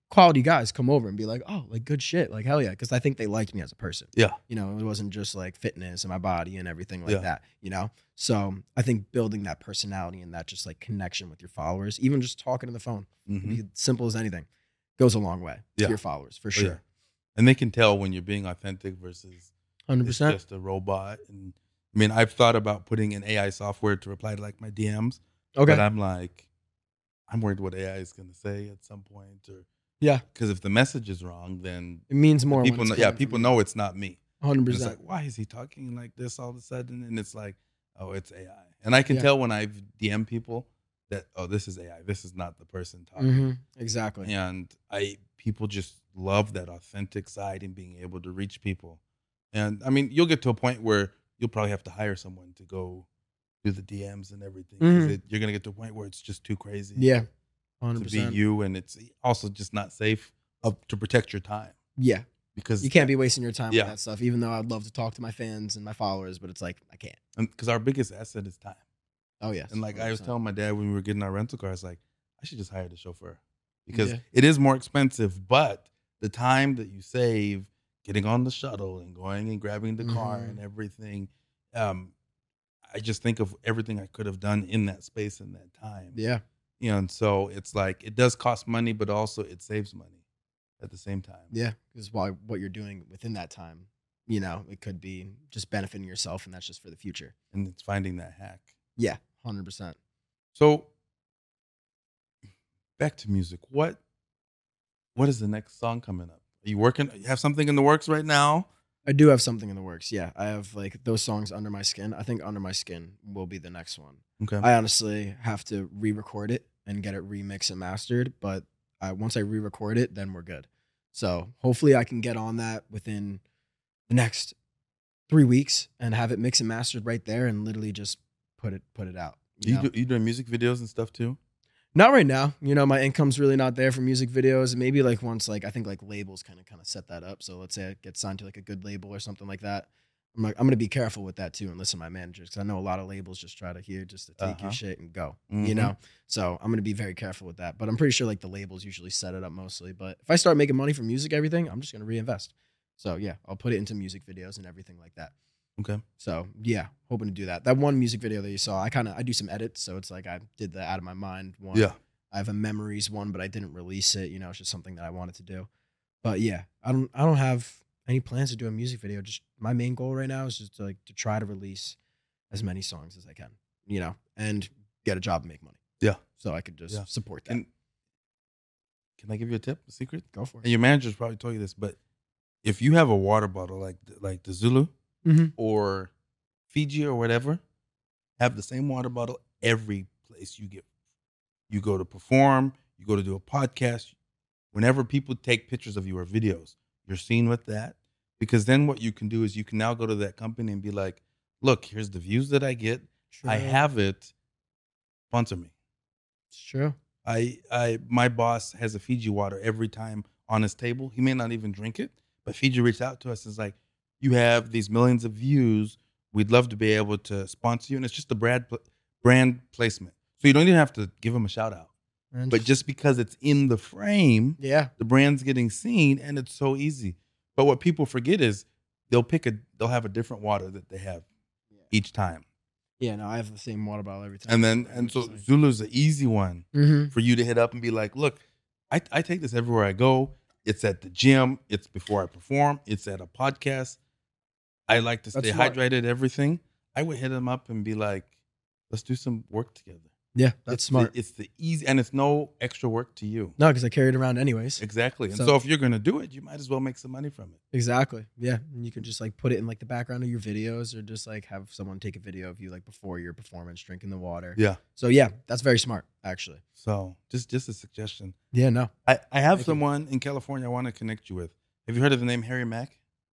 quality guys come over and be like, oh, like good shit, like hell yeah, because I think they liked me as a person. Yeah. You know, it wasn't just like fitness and my body and everything like Yeah. that. You know, so I think building that personality and that just like connection with your followers, even just talking on the phone, Mhm. be simple as anything, goes a long way to Yeah. your followers for Oh, sure. yeah. And they can tell when you're being authentic versus Hundred it's percent. just a robot. And I mean, I've thought about putting in A I software to reply to like my D Ms, Okay. but I'm like, I'm worried what A I is going to say at some point, or Yeah, because if the message is wrong, then it means more. people know, yeah, people know it's not me. Hundred And it's percent. like, why is he talking like this all of a sudden? And it's like, oh, it's A I. And I can Yeah. tell when I've D M people that, oh, this is A I. This is not the person talking. Mm-hmm. Exactly. And I people just love that authentic side and being able to reach people. And I mean, you'll get to a point where you'll probably have to hire someone to go do the D Ms and everything. 'Cause Mhm. it, you're gonna get to a point where it's just too crazy. Yeah, To hundred be percent. you, and it's also just not safe of, to protect your time, Yeah, because you can't be wasting your time Yeah. with that stuff. Even though I'd love to talk to my fans and my followers, but it's like I can't. because our biggest asset is time. Oh yes. And like I was one hundred percent. telling my dad when we were getting our rental car, I was like, I should just hire the chauffeur because Yeah. it is more expensive, but the time that you save getting on the shuttle and going and grabbing the car Mhm. and everything, um, I just think of everything I could have done in that space in that time. Yeah. You know, and so it's like it does cost money, but also it saves money at the same time. Yeah, because while what you're doing within that time, you know, it could be just benefiting yourself, and that's just for the future. And it's finding that hack. Yeah, hundred percent. So back to music. What what is the next song coming up? Are you working? You have something in the works right now? I do have something in the works. Yeah, I have like those songs Under My Skin. I think Under My Skin will be the next one. Okay. I honestly have to re-record it and get it remixed and mastered, but I, once I re-record it, then we're good. So hopefully I can get on that within the next three weeks and have it mixed and mastered right there, and literally just put it put it out. You You know? do, you doing music videos and stuff too? Not right now. You know, my income's really not there for music videos. Maybe like once, like I think like labels kind of kind of set that up. So let's say I get signed to like a good label or something like that. I'm like I'm gonna be careful with that too and listen to my managers, because I know a lot of labels just try to hear just to take Uh-huh. your shit and go. Mhm. You know, so I'm gonna be very careful with that. But I'm pretty sure like the labels usually set it up mostly. But if I start making money from music, everything, I'm just gonna reinvest. So yeah, I'll put it into music videos and everything like that. Okay. So yeah, hoping to do that. That one music video that you saw, I kind of I do some edits, so it's like I did the out of my mind one. Yeah. I have a memories one, but I didn't release it. You know, it's just something that I wanted to do. But yeah, I don't I don't have any plans to do a music video. Just my main goal right now is just to like to try to release as many songs as I can, you know, and get a job and make money. Yeah. So I could just Yeah. support that. And can I give you a tip, a secret? Go for And it. your manager's probably told you this, but if you have a water bottle like like the Zulu Mhm. or Fiji or whatever, have the same water bottle every place you get. You go to perform, you go to do a podcast. Whenever people take pictures of you or videos, you're seen with that. Because then what you can do is you can now go to that company and be like, look, here's the views that I get. I True. have it. Sponsor me. It's true. I, I, my boss has a Fiji water every time on his table. He may not even drink it, but Fiji reached out to us and is like, you have these millions of views. We'd love to be able to sponsor you. And it's just a brand, brand placement. So you don't even have to give them a shout out. And But just because it's in the frame, yeah, the brand's getting seen and it's so easy. But what people forget is they'll pick a, they'll have a different water that they have each time. yeah. No, I have the same water bottle every time. And then, and so Zulu's the easy one hmm for you to hit up and be like, look, I, I take this everywhere I go. It's at the gym. It's before I perform. It's at a podcast. I like to That's stay smart. hydrated, everything. I would hit them up and be like, let's do some work together. yeah, that's It's smart. The, it's the easy, and it's no extra work to you. No, because I carry it around anyways. Exactly. And So- so, if you're going to do it, you might as well make some money from it. Exactly. Yeah. And you can just like put it in like the background of your videos, or just like have someone take a video of you like before your performance drinking the water. Yeah. So yeah, that's very smart actually. So just just a suggestion. Yeah, no. I, I have Thank you. someone in California I want to connect you with. Have you heard of the name Harry Mack?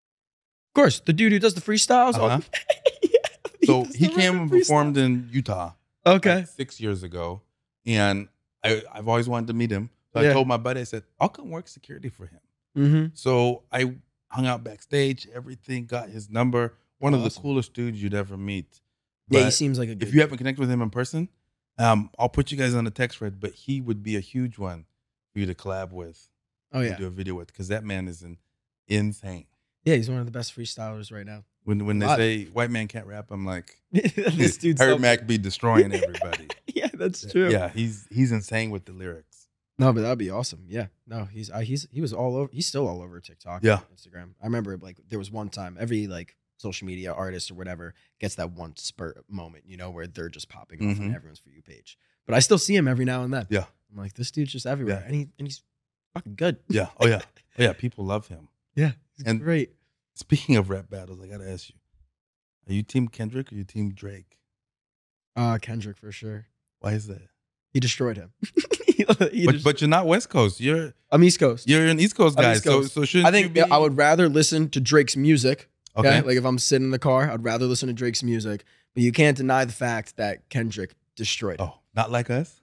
Of course, the dude who does the freestyles. Uh-huh. Yeah, So does he the came and freestyle. performed in Utah Okay. like six years ago. And I, I've always wanted to meet him. So Yeah. I told my buddy, I said, I'll come work security for him. Mm-hmm. So I hung out backstage, everything, got his number. One of the Awesome. coolest dudes you'd ever meet. Yeah, he But seems like a good. if you haven't connected with him in person, um, I'll put you guys on the text thread, but he would be a huge one for you to collab with. Oh to yeah, do a video with because that man is in, insane. yeah. He's one of the best freestylers right now. When when they Lot. say white man can't rap, I'm like, This dude's heard so- Mac be destroying everybody. Yeah, that's true. Yeah, he's he's insane with the lyrics. No, but that'd be awesome. Yeah. No, he's I, he's he was all over. He's still all over TikTok. Yeah. and Instagram. I remember like there was one time every like social media artist or whatever gets that one spurt moment, you know, where they're just popping off on Mhm. everyone's For You page. But I still see him every now and then. Yeah. I'm like, this dude's just everywhere, Yeah. and he and he's fucking good. Yeah. Oh yeah. Oh yeah. People love him. Yeah, he's And- great. Speaking of rap battles, I gotta ask you: are you team Kendrick or you team Drake? Uh, Kendrick for sure. Why is that? He destroyed him. he, he But, just- but you're not West Coast. You're I'm East Coast. you're an East Coast I'm guy. East So Coast. so shouldn't I think you be, I would rather listen to Drake's music. Okay. Okay. Like if I'm sitting in the car, I'd rather listen to Drake's music. But you can't deny the fact that Kendrick destroyed him. oh, not like us.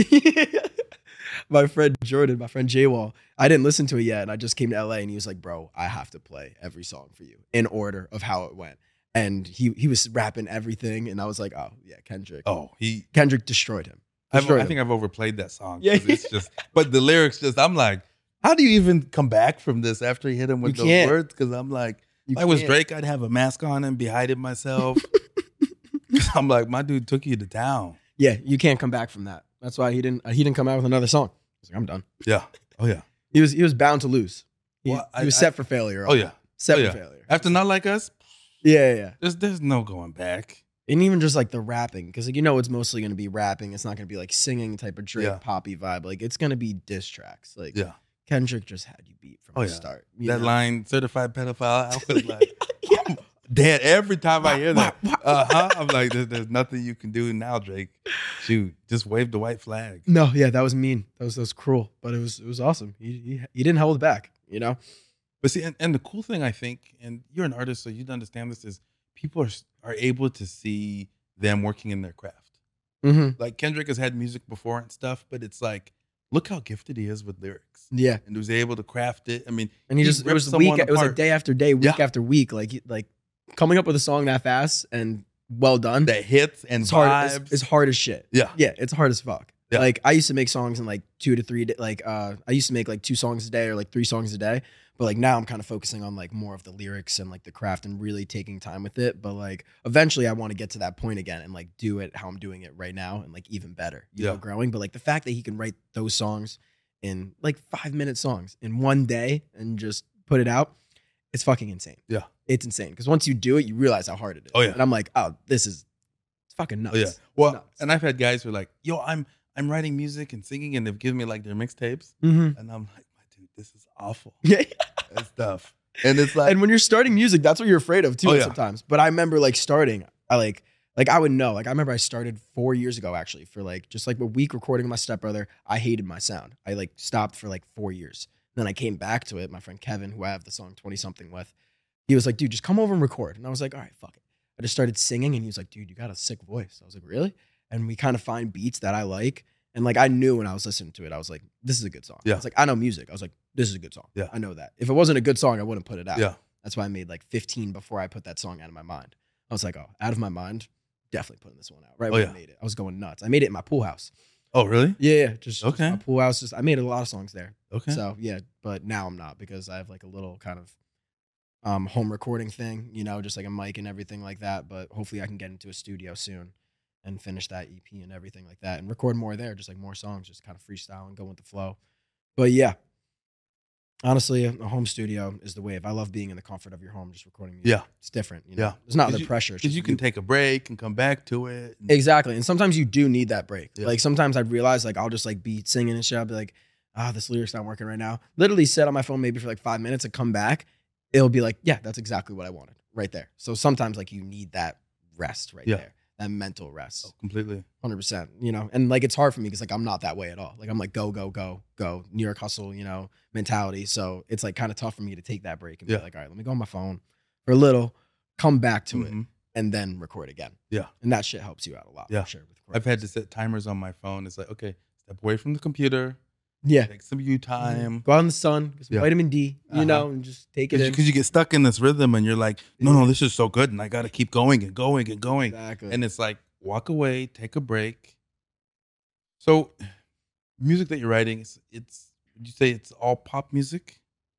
My friend Jordan, my friend J-Wall, I didn't listen to it yet. And I just came to L A and he was like, bro, I have to play every song for you in order of how it went. And he he was rapping everything. And I was like, oh, yeah, Kendrick. Oh, he. Kendrick destroyed him. I've, Destroyed I him. think I've overplayed that song. Yeah. 'cause It's just, but the lyrics just. I'm like, how do you even come back from this after you hit him with You those can't. words? Because I'm like, You if I was can't. Drake, I'd have a mask on and be hiding myself. 'Cause I'm like, my dude took you to town. Yeah, you can't come back from that. That's why he didn't he didn't come out with another song. He's like, I'm done. Yeah. Oh yeah. He was he was bound to lose. He, Well, he I- was I- set for failure. Oh yeah. Set Oh, for yeah. failure. After Not Like Us, Yeah, yeah, yeah. there's there's no going back. And even just like the rapping, because like you know it's mostly gonna be rapping. It's not gonna be like singing type of Drake Yeah. poppy vibe. Like it's gonna be diss tracks. Like Yeah. Kendrick just had you beat from Oh, the yeah. start. you That know? line, certified pedophile, I was like, dead every time I hear that. Uh huh. I'm like, there's, there's nothing you can do now, Drake. Shoot, just wave the white flag. No, yeah, that was mean. That was that was cruel, but it was it was awesome. He he, he didn't hold back. You know. But see, and, and the cool thing I think, and you're an artist, so you'd understand this, is people are are able to see them working in their craft. Mm-hmm. Like Kendrick has had music before and stuff, but it's like, look how gifted he is with lyrics, Yeah, and was able to craft it. I mean, and he, he just it ripped was week. someone It was like apart. day after day, week Yeah. after week. Like he- like coming up with a song that fast and well done. that hits and It's hard. vibes. It's, it's hard as shit. yeah, Yeah, it's hard as fuck. Yeah. Like I used to make songs in like two to three. da- Like uh, I used to make like two songs a day or like three songs a day. But like now I'm kind of focusing on like more of the lyrics and like the craft and really taking time with it. But like eventually I want to get to that point again and like do it how I'm doing it right now and like even better. You know, Yeah. growing. But like the fact that he can write those songs in like five minute songs in one day and just put it out, it's fucking insane. Yeah. It's insane because once you do it, you realize how hard it is. Oh, yeah. And I'm like, oh, this is it's fucking nuts. Oh yeah. Well, nuts. and I've had guys who are like, "Yo, I'm I'm writing music and singing," and they've given me like their mixtapes, Mm-hmm. and I'm like, "My dude, this is awful." Yeah. That stuff, and it's like, And when you're starting music, that's what you're afraid of too Oh, yeah. sometimes. But I remember like starting, I like like I would know. Like I remember I started four years ago actually for like just like a week recording with my stepbrother. I hated my sound. I like stopped for like four years. Then I came back to it. My friend Kevin, who I have the song twenty something with, he was like, dude, just come over and record. And I was like, all right, fuck it. I just started singing and he was like, dude, you got a sick voice. I was like, really? And we kind of find beats that I like. And like I knew when I was listening to it, I was like, this is a good song. Yeah. I was like, I know music. I was like, this is a good song. Yeah. I know that. If it wasn't a good song, I wouldn't put it out. yeah, That's why I made like fifteen before I put that song out of my mind. I was like, oh, out of my mind, definitely putting this one out. Right Oh, when yeah. I made it. I was going nuts. I made it in my pool house. Oh, really? Yeah, yeah. Just, just Okay. my pool house. Just I made a lot of songs there. Okay. So yeah, but now I'm not because I have like a little kind of um, home recording thing, you know, just like a mic and everything like that. But hopefully I can get into a studio soon and finish that E P and everything like that and record more there, just like more songs, just kind of freestyle and go with the flow. But yeah, honestly, a a home studio is the wave. I love being in the comfort of your home, just recording music. Yeah. It's different, you know. Yeah. There's not 'Cause the you- pressure. It's Because just you can take a break and come back to it. and- Exactly. And sometimes you do need that break. Yeah. Like sometimes I'd realize like I'll just like be singing and shit. I'll be like, ah, this lyric's not working right now. Literally sit on my phone maybe for like five minutes and come back. It'll be like, yeah, that's exactly what I wanted right there. So sometimes like you need that rest right Yeah. there. That mental rest. Oh, completely. one hundred percent. You know, and like it's hard for me because like I'm not that way at all. Like I'm like go, go, go, go, New York hustle, you know, mentality. So it's like kind of tough for me to take that break and Yeah. be like, all right, let me go on my phone for a little, come back to it, Mhm. and then record again. Yeah. And that shit helps you out a lot. Yeah. For sure. With I've had recording. to set timers on my phone. It's like, okay, step away from the computer, Yeah. take some you time. Go out in the sun, get some Yeah. vitamin D, you Uh-huh. know, and just take it Because in. you, you get stuck in this rhythm and you're like, no, Yeah. no, this is so good. And I got to keep going and going and going. Exactly. And it's like, walk away, take a break. So, music that you're writing, it's, it's would you say it's all pop music?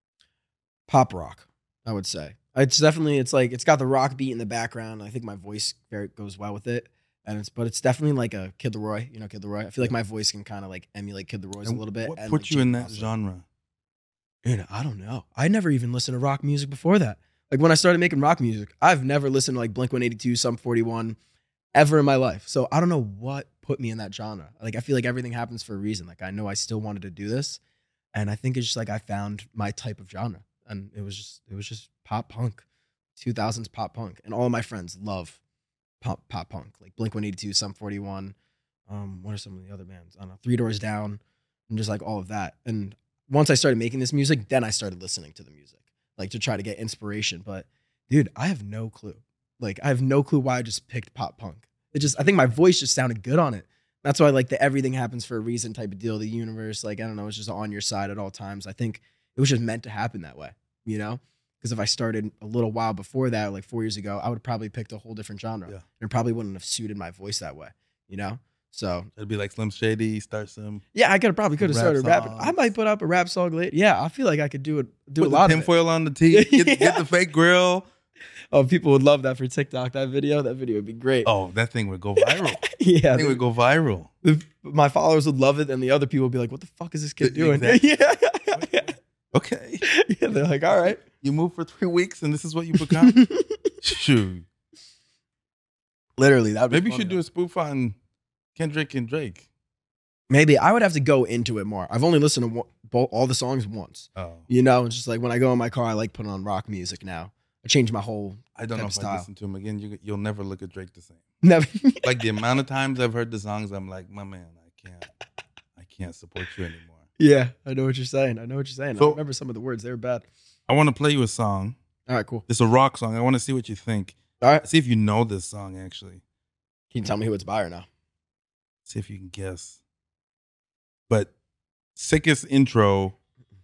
Pop rock, I would say. It's definitely, it's like, it's got the rock beat in the background. I think my voice very goes well with it. And it's, but it's definitely like a Kid Laroi, you know, Kid Laroi. I feel like my voice can kind of like emulate Kid Laroi's a little bit. What and put like you in Jimmy that Fallon. genre? Dude, I don't know. I never even listened to rock music before that. Like when I started making rock music, I've never listened to like Blink one eighty-two, Sum forty-one ever in my life. So I don't know what put me in that genre. Like I feel like everything happens for a reason. Like I know I still wanted to do this. And I think it's just like I found my type of genre. And it was just it was just pop punk. two thousands pop punk. And all of my friends love pop pop punk. Like Blink one eighty-two, Sum forty-one. Um, what are some of the other bands? I don't know, Three Doors Down, and just like all of that. And once I started making this music, then I started listening to the music. Like to try to get inspiration. But dude, I have no clue. Like I have no clue why I just picked pop punk. It just, I think my voice just sounded good on it. That's why like the everything happens for a reason type of deal. The universe, like, I don't know, it's just on your side at all times. I think it was just meant to happen that way, you know? Because if I started a little while before that, like four years ago, I would have probably picked a whole different genre. Yeah. And it probably wouldn't have suited my voice that way, you know? So It'd be like Slim Shady, start some. yeah, I could have probably could have Rap started rapping. songs. I might put up a rap song later. Yeah, I feel like I could do it. Do Put a the lot of it. tinfoil on the teeth. Get, Yeah. get the fake grill. Oh, people would love that for TikTok. That video, that video would be great. Oh, that thing would go viral. yeah, That thing would go viral. the- my followers would love it, and the other people would be like, "What the fuck is this kid doing?" Exactly. yeah, Okay. yeah. They're like, "All right." You move for three weeks and this is what you become? Shoot. Literally, that. Maybe you should do a spoof on Kendrick and Drake. Maybe I would have to go into it more. I've only listened to one, both, all the songs once. Oh. You know, it's just like when I go in my car, I like putting on rock music now. I changed my whole. I don't type know of if I style. listen to him again. You, you'll never look at Drake the same. Never. Like the amount of times I've heard the songs, I'm like, my man, I can't, I can't support you anymore. Yeah, I know what you're saying. I know what you're saying. So- I remember some of the words. They were bad. I want to play you a song. All right, cool. It's a rock song. I want to see what you think. All right. See if you know this song, actually. Can you tell me who it's by or no? See if you can guess. But sickest intro.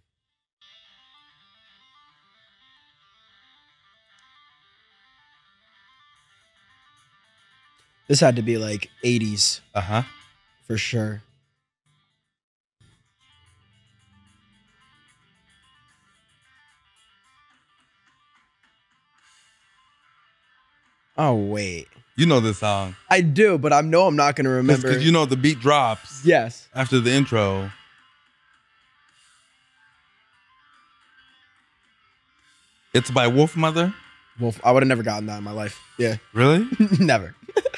This had to be like eighties Uh-huh. for sure. Oh wait, You know this song. I do, but I know I'm not going to remember. Because you know the beat drops Yes. after the intro. It's by Wolf Mother. Well, I would have never gotten that in my life. Yeah, Really? never.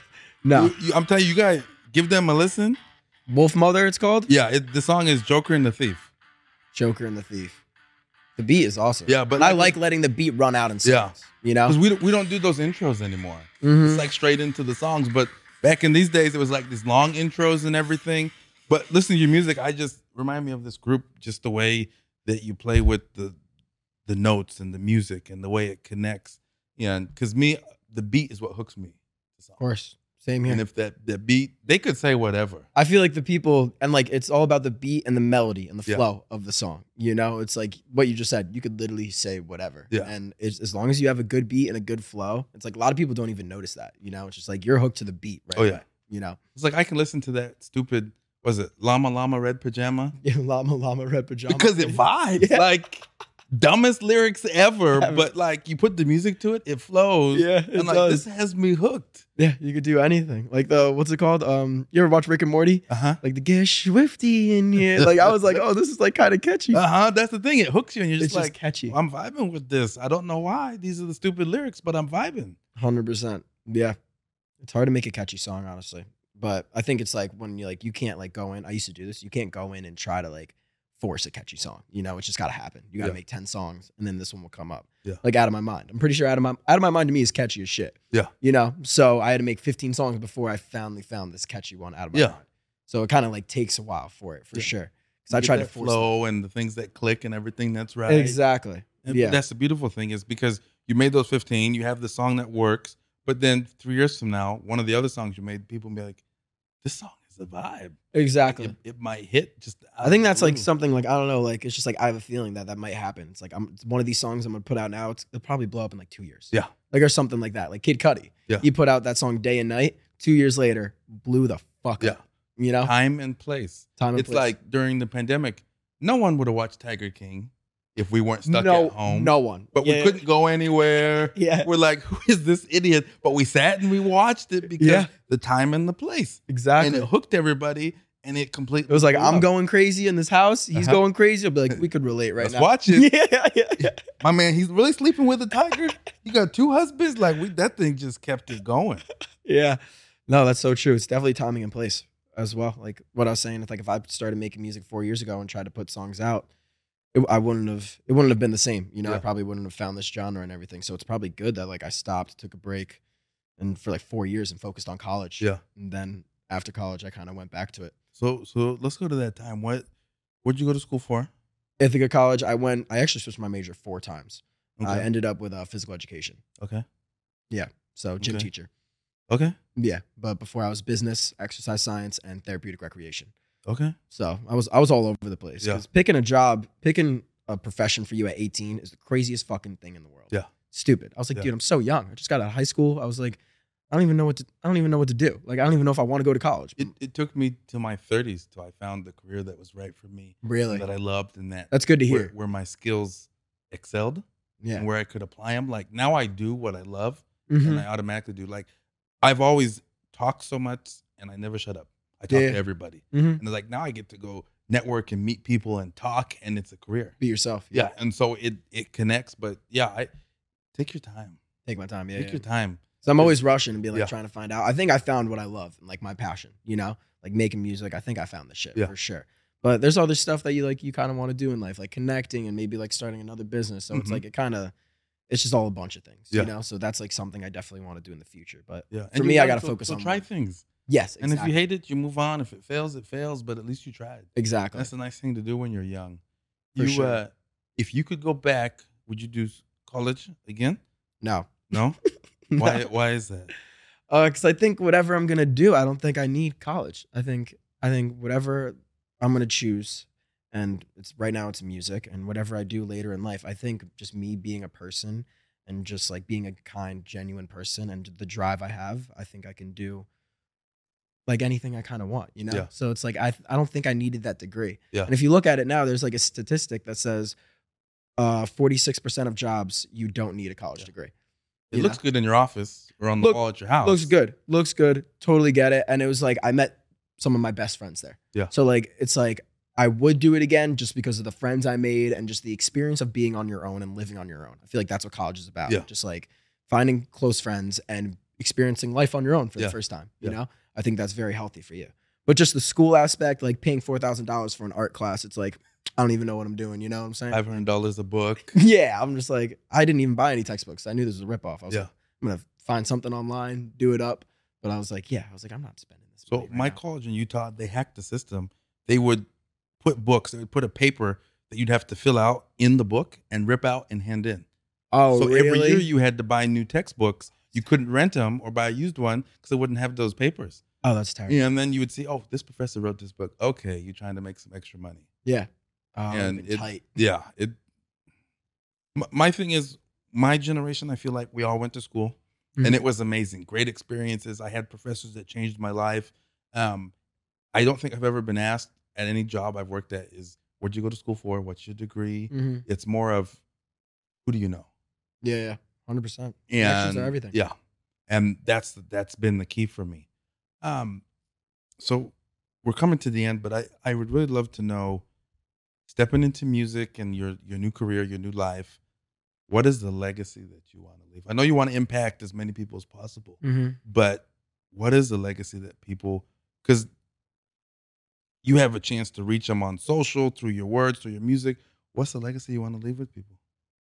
no, You- you- I'm telling you, you guys, give them a listen. Wolf Mother. It's called Yeah, it, the song is Joker and the Thief. Joker and the Thief. The beat is awesome. Yeah, but And I like- like letting the beat run out in Yeah. songs. You know. Because we, don't- we don't do those intros anymore. Mhm. It's like straight into the songs. But back in these days, it was like these long intros and everything. But listening to your music, I just remind me of this group, just the way that you play with the the notes and the music and the way it connects. Yeah, because me, the beat is what hooks me. Of course. Same here. And if that, that beat, they could say whatever. I feel like the people, and like it's all about the beat and the melody and the Yeah. flow of the song. You know, it's like what you just said. You could literally say whatever. Yeah. And it's, as long as you have a good beat and a good flow, it's like a lot of people don't even notice that. You know, it's just like you're hooked to the beat right Oh, yeah. away. You know, It's like I can listen to that stupid, was it Llama Llama Red Pajama? yeah, llama llama red pajama. Because it vibes. Yeah. Like dumbest lyrics ever, Ever. but like you put the music to it, it flows. Yeah, it and like does. this has me hooked. Yeah, you could do anything. Like the what's it called? Um, you ever watch Rick and Morty? Uh-huh. Like the get swifty in here. Like I was like, oh, this is like kind of catchy. Uh-huh. That's the thing. It hooks you and you're it's just just like, catchy. I'm vibing with this. I don't know why. These are the stupid lyrics, but I'm vibing. Hundred percent. Yeah, it's hard to make a catchy song, honestly. But I think it's like when you like you can't like go in. I used to do this. You can't go in and try to like force a catchy song. You know, it's just got to happen. You got to Yeah. make ten songs, and then this one will come up. Yeah. Like Out of My Mind. I'm pretty sure Out of My Out of My Mind to me is catchy as shit. Yeah. You know, so I had to make fifteen songs before I finally found this catchy one Out of My Yeah. Mind. So it kind of like takes a while for it, for Yeah. sure. Because I Get tried to that force flow and the things that click and everything that's right. it. Exactly. And Yeah. that's the beautiful thing is because you made those fifteen, you have the song that works, but then three years from now, one of the other songs you made, people will be like, this song is a vibe. Exactly. It, it might hit just out I think of the that's like blue. something like I don't know, like it's just like I have a feeling that that might happen. It's like I'm it's one of these songs I'm gonna put out now. It's, it'll probably blow up in like two years. Yeah. like or something like that. Like Kid Cudi, Yeah. he put out that song Day and Night. Two years later, blew the fuck Yeah. up. You know, time and place. time and It's place. like during the pandemic, no one would have watched Tiger King if we weren't stuck no, at home. No one. But yeah. we couldn't go anywhere. Yeah. We're like, who is this idiot? But we sat and we watched it because Yeah. the time and the place. Exactly. And it hooked everybody and it completely. It was like, blew I'm up. going crazy in this house. He's Uh-huh. going crazy. I'll be like, we could relate right Let's now. watch it. Yeah, yeah, yeah. My man, he's really sleeping with a tiger. He got two husbands. Like we, that thing just kept it going. Yeah. No, that's so true. It's definitely timing and place as well. Like what I was saying, it's like if I started making music four years ago and tried to put songs out, it, I wouldn't have, it wouldn't have been the same. You know, Yeah. I probably wouldn't have found this genre and everything. So it's probably good that like I stopped, took a break and for like four years and focused on college. Yeah. And then after college, I kind of went back to it. So, so let's go to that time. What, what'd you go to school for? Ithaca College, I went, I actually switched my major four times. Okay. I ended up with uh, physical education. okay. So gym Okay. teacher. Okay. Yeah. But before I was business, exercise science, and therapeutic recreation. Okay. So I was I was all over the place. Yeah. 'Cause picking a job, picking a profession for you at eighteen is the craziest fucking thing in the world. Yeah. Stupid. I was like, Yeah. dude, I'm so young. I just got out of high school. I was like, I don't even know what to I don't even know what to do. Like I don't even know if I want to go to college. It, it took me to my thirties till I found the career that was right for me. Really? That I loved and that That's good to where, hear. where my skills excelled Yeah. and where I could apply them. Like now I do what I love Mhm. and I automatically do. Like I've always talked so much and I never shut up. I talk Yeah. to everybody. Mhm. And like now I get to go network and meet people and talk and it's a career. Be yourself. Yeah. And so it it connects. But yeah, I take your time. Take my time. Yeah. take yeah. your time. So I'm always rushing and be like Yeah. trying to find out. I think I found what I love and like my passion, you know, like making music. I think I found the shit Yeah. for sure. But there's other stuff that you like, you kind of want to do in life, like connecting and maybe like starting another business. So it's Mhm. like, it kind of, it's just all a bunch of things, Yeah. you know? So that's like something I definitely want to do in the future. But Yeah. For me, I gotta focus so on try mine. things. yes, And if exactly. you hate it, you move on. If it fails, it fails. But at least you tried. exactly. That's a nice thing to do when you're young. For you, sure. uh, if you could go back, would you do s- college again? no. No. Why? Why is that? Because I think whatever I'm gonna do, I don't think I need college. I think I think whatever I'm gonna choose, and it's right now it's music, and whatever I do later in life, I think just me being a person and just like being a kind, genuine person, and the drive I have, I think I can do like anything I kind of want, you know. Yeah. So it's like I I don't think I needed that degree. Yeah. And if you look at it now, there's like a statistic that says, uh, forty-six percent of jobs you don't need a college Yeah. degree. It You looks know? good in your office or on the Look- wall at your house. Looks good. Looks good. Totally get it. And it was like I met some of my best friends there. Yeah. So like it's like I would do it again just because of the friends I made and just the experience of being on your own and living on your own. I feel like that's what college is about. Yeah. Just like finding close friends and experiencing life on your own for Yeah. the first time. You Yeah. know? I think that's very healthy for you. But just the school aspect, like paying four thousand dollars for an art class, it's like I don't even know what I'm doing. You know what I'm saying? Five hundred dollars a book. Yeah. I'm just like, I didn't even buy any textbooks. I knew this was a ripoff. I was Yeah. like, I'm gonna find something online, do it up. But I was like, yeah, I was like, I'm not spending this. So money right my now. college in Utah, they hacked the system. They would put books. They would put a paper that you'd have to fill out in the book and rip out and hand in. Oh, so really? every year you had to buy new textbooks. You couldn't rent them or buy a used one because they wouldn't have those papers. oh, that's terrible. Yeah, and then you would see, oh, this professor wrote this book. Okay, you're trying to make some extra money. Yeah. Oh, And and it- tight. Yeah, it. My, my thing is, my generation. I feel like we all went to school, Mhm. and it was amazing, great experiences. I had professors that changed my life. Um, I don't think I've ever been asked at any job I've worked at is, "Where'd you go to school for? What's your degree?" Mm-hmm. It's more of, "Who do you know?" Yeah, yeah, hundred percent. Connections And are everything. yeah, and that's that's been the key for me. Um, so we're coming to the end, but I I would really love to know, stepping into music and your your new career, your new life, what is the legacy that you want to leave? I know you want to impact as many people as possible, Mm-hmm. but what is the legacy that people, because you have a chance to reach them on social, through your words, through your music. What's the legacy you want to leave with people?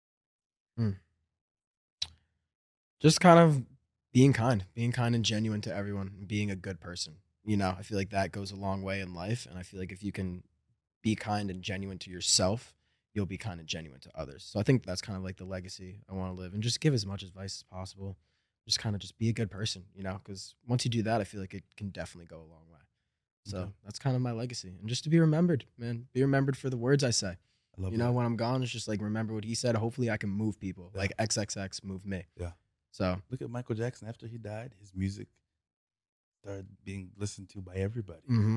Just kind of being kind, being kind and genuine to everyone, and being a good person. You know, I feel like that goes a long way in life, and I feel like if you can be kind and genuine to yourself, you'll be kind and genuine to others. So I think that's kind of like the legacy I want to live, and just give as much advice as possible. Just kind of just be a good person, you know, because once you do that, I feel like it can definitely go a long way. So Okay. that's kind of my legacy, and just to be remembered, man. Be remembered for the words I say. I love You know, that. when I'm gone, it's just like remember what he said. Hopefully, I can move people Yeah. like X X X move me. Yeah. So Look at Michael Jackson. After he died, his music started being listened to by everybody. mm-hmm.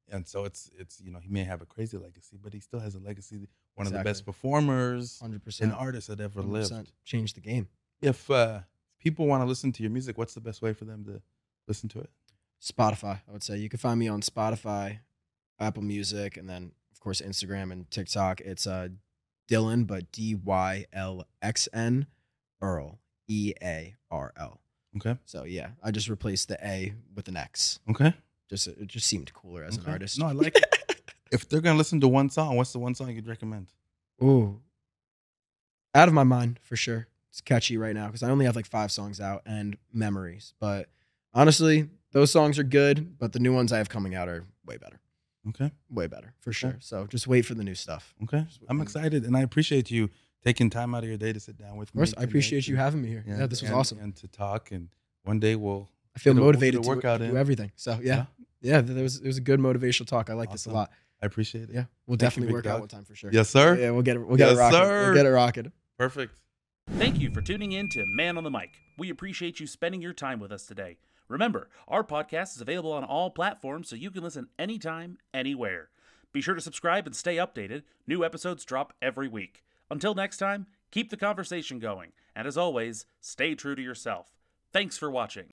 and so it's it's you know he may have a crazy legacy, but he still has a legacy. One of the Exactly. best performers one hundred percent. and artists that ever one hundred percent. lived. Changed the game. If uh, people want to listen to your music, what's the best way for them to listen to it? Spotify, I would say. You can find me on Spotify, Apple Music, and then, of course, Instagram and TikTok. It's uh, Dylan, but D Y L X N, Earl, E A R L. Okay. So, yeah, I just replaced the A with an X. Okay. Just It just seemed cooler as Okay. an artist. No, I like it. If they're gonna listen to one song, what's the one song you'd recommend? Ooh. Out of My Mind, for sure. It's catchy right now because I only have like five songs out and Memories. But honestly, those songs are good, but the new ones I have coming out are way better. Okay. Way better, for Okay. sure. So just wait for the new stuff. Okay. I'm excited, and I appreciate you taking time out of your day to sit down with Of me. course, I today appreciate you to- having me here. Yeah, this was and- awesome. And to talk, and one day we'll I feel get a- we'll motivated get a to, workout to in. do everything. So yeah, yeah, there was it was a good motivational talk. I like this a Awesome. lot. I appreciate it. Yeah, we'll Thank you, definitely big work dog. out one time for sure. Yes, sir. Yeah, we'll get it. We'll get Yes, it rocking. sir. We'll get it rocking. Perfect. Thank you for tuning in to Man on the Mic. We appreciate you spending your time with us today. Remember, our podcast is available on all platforms so you can listen anytime, anywhere. Be sure to subscribe and stay updated. New episodes drop every week. Until next time, keep the conversation going. And as always, stay true to yourself. Thanks for watching.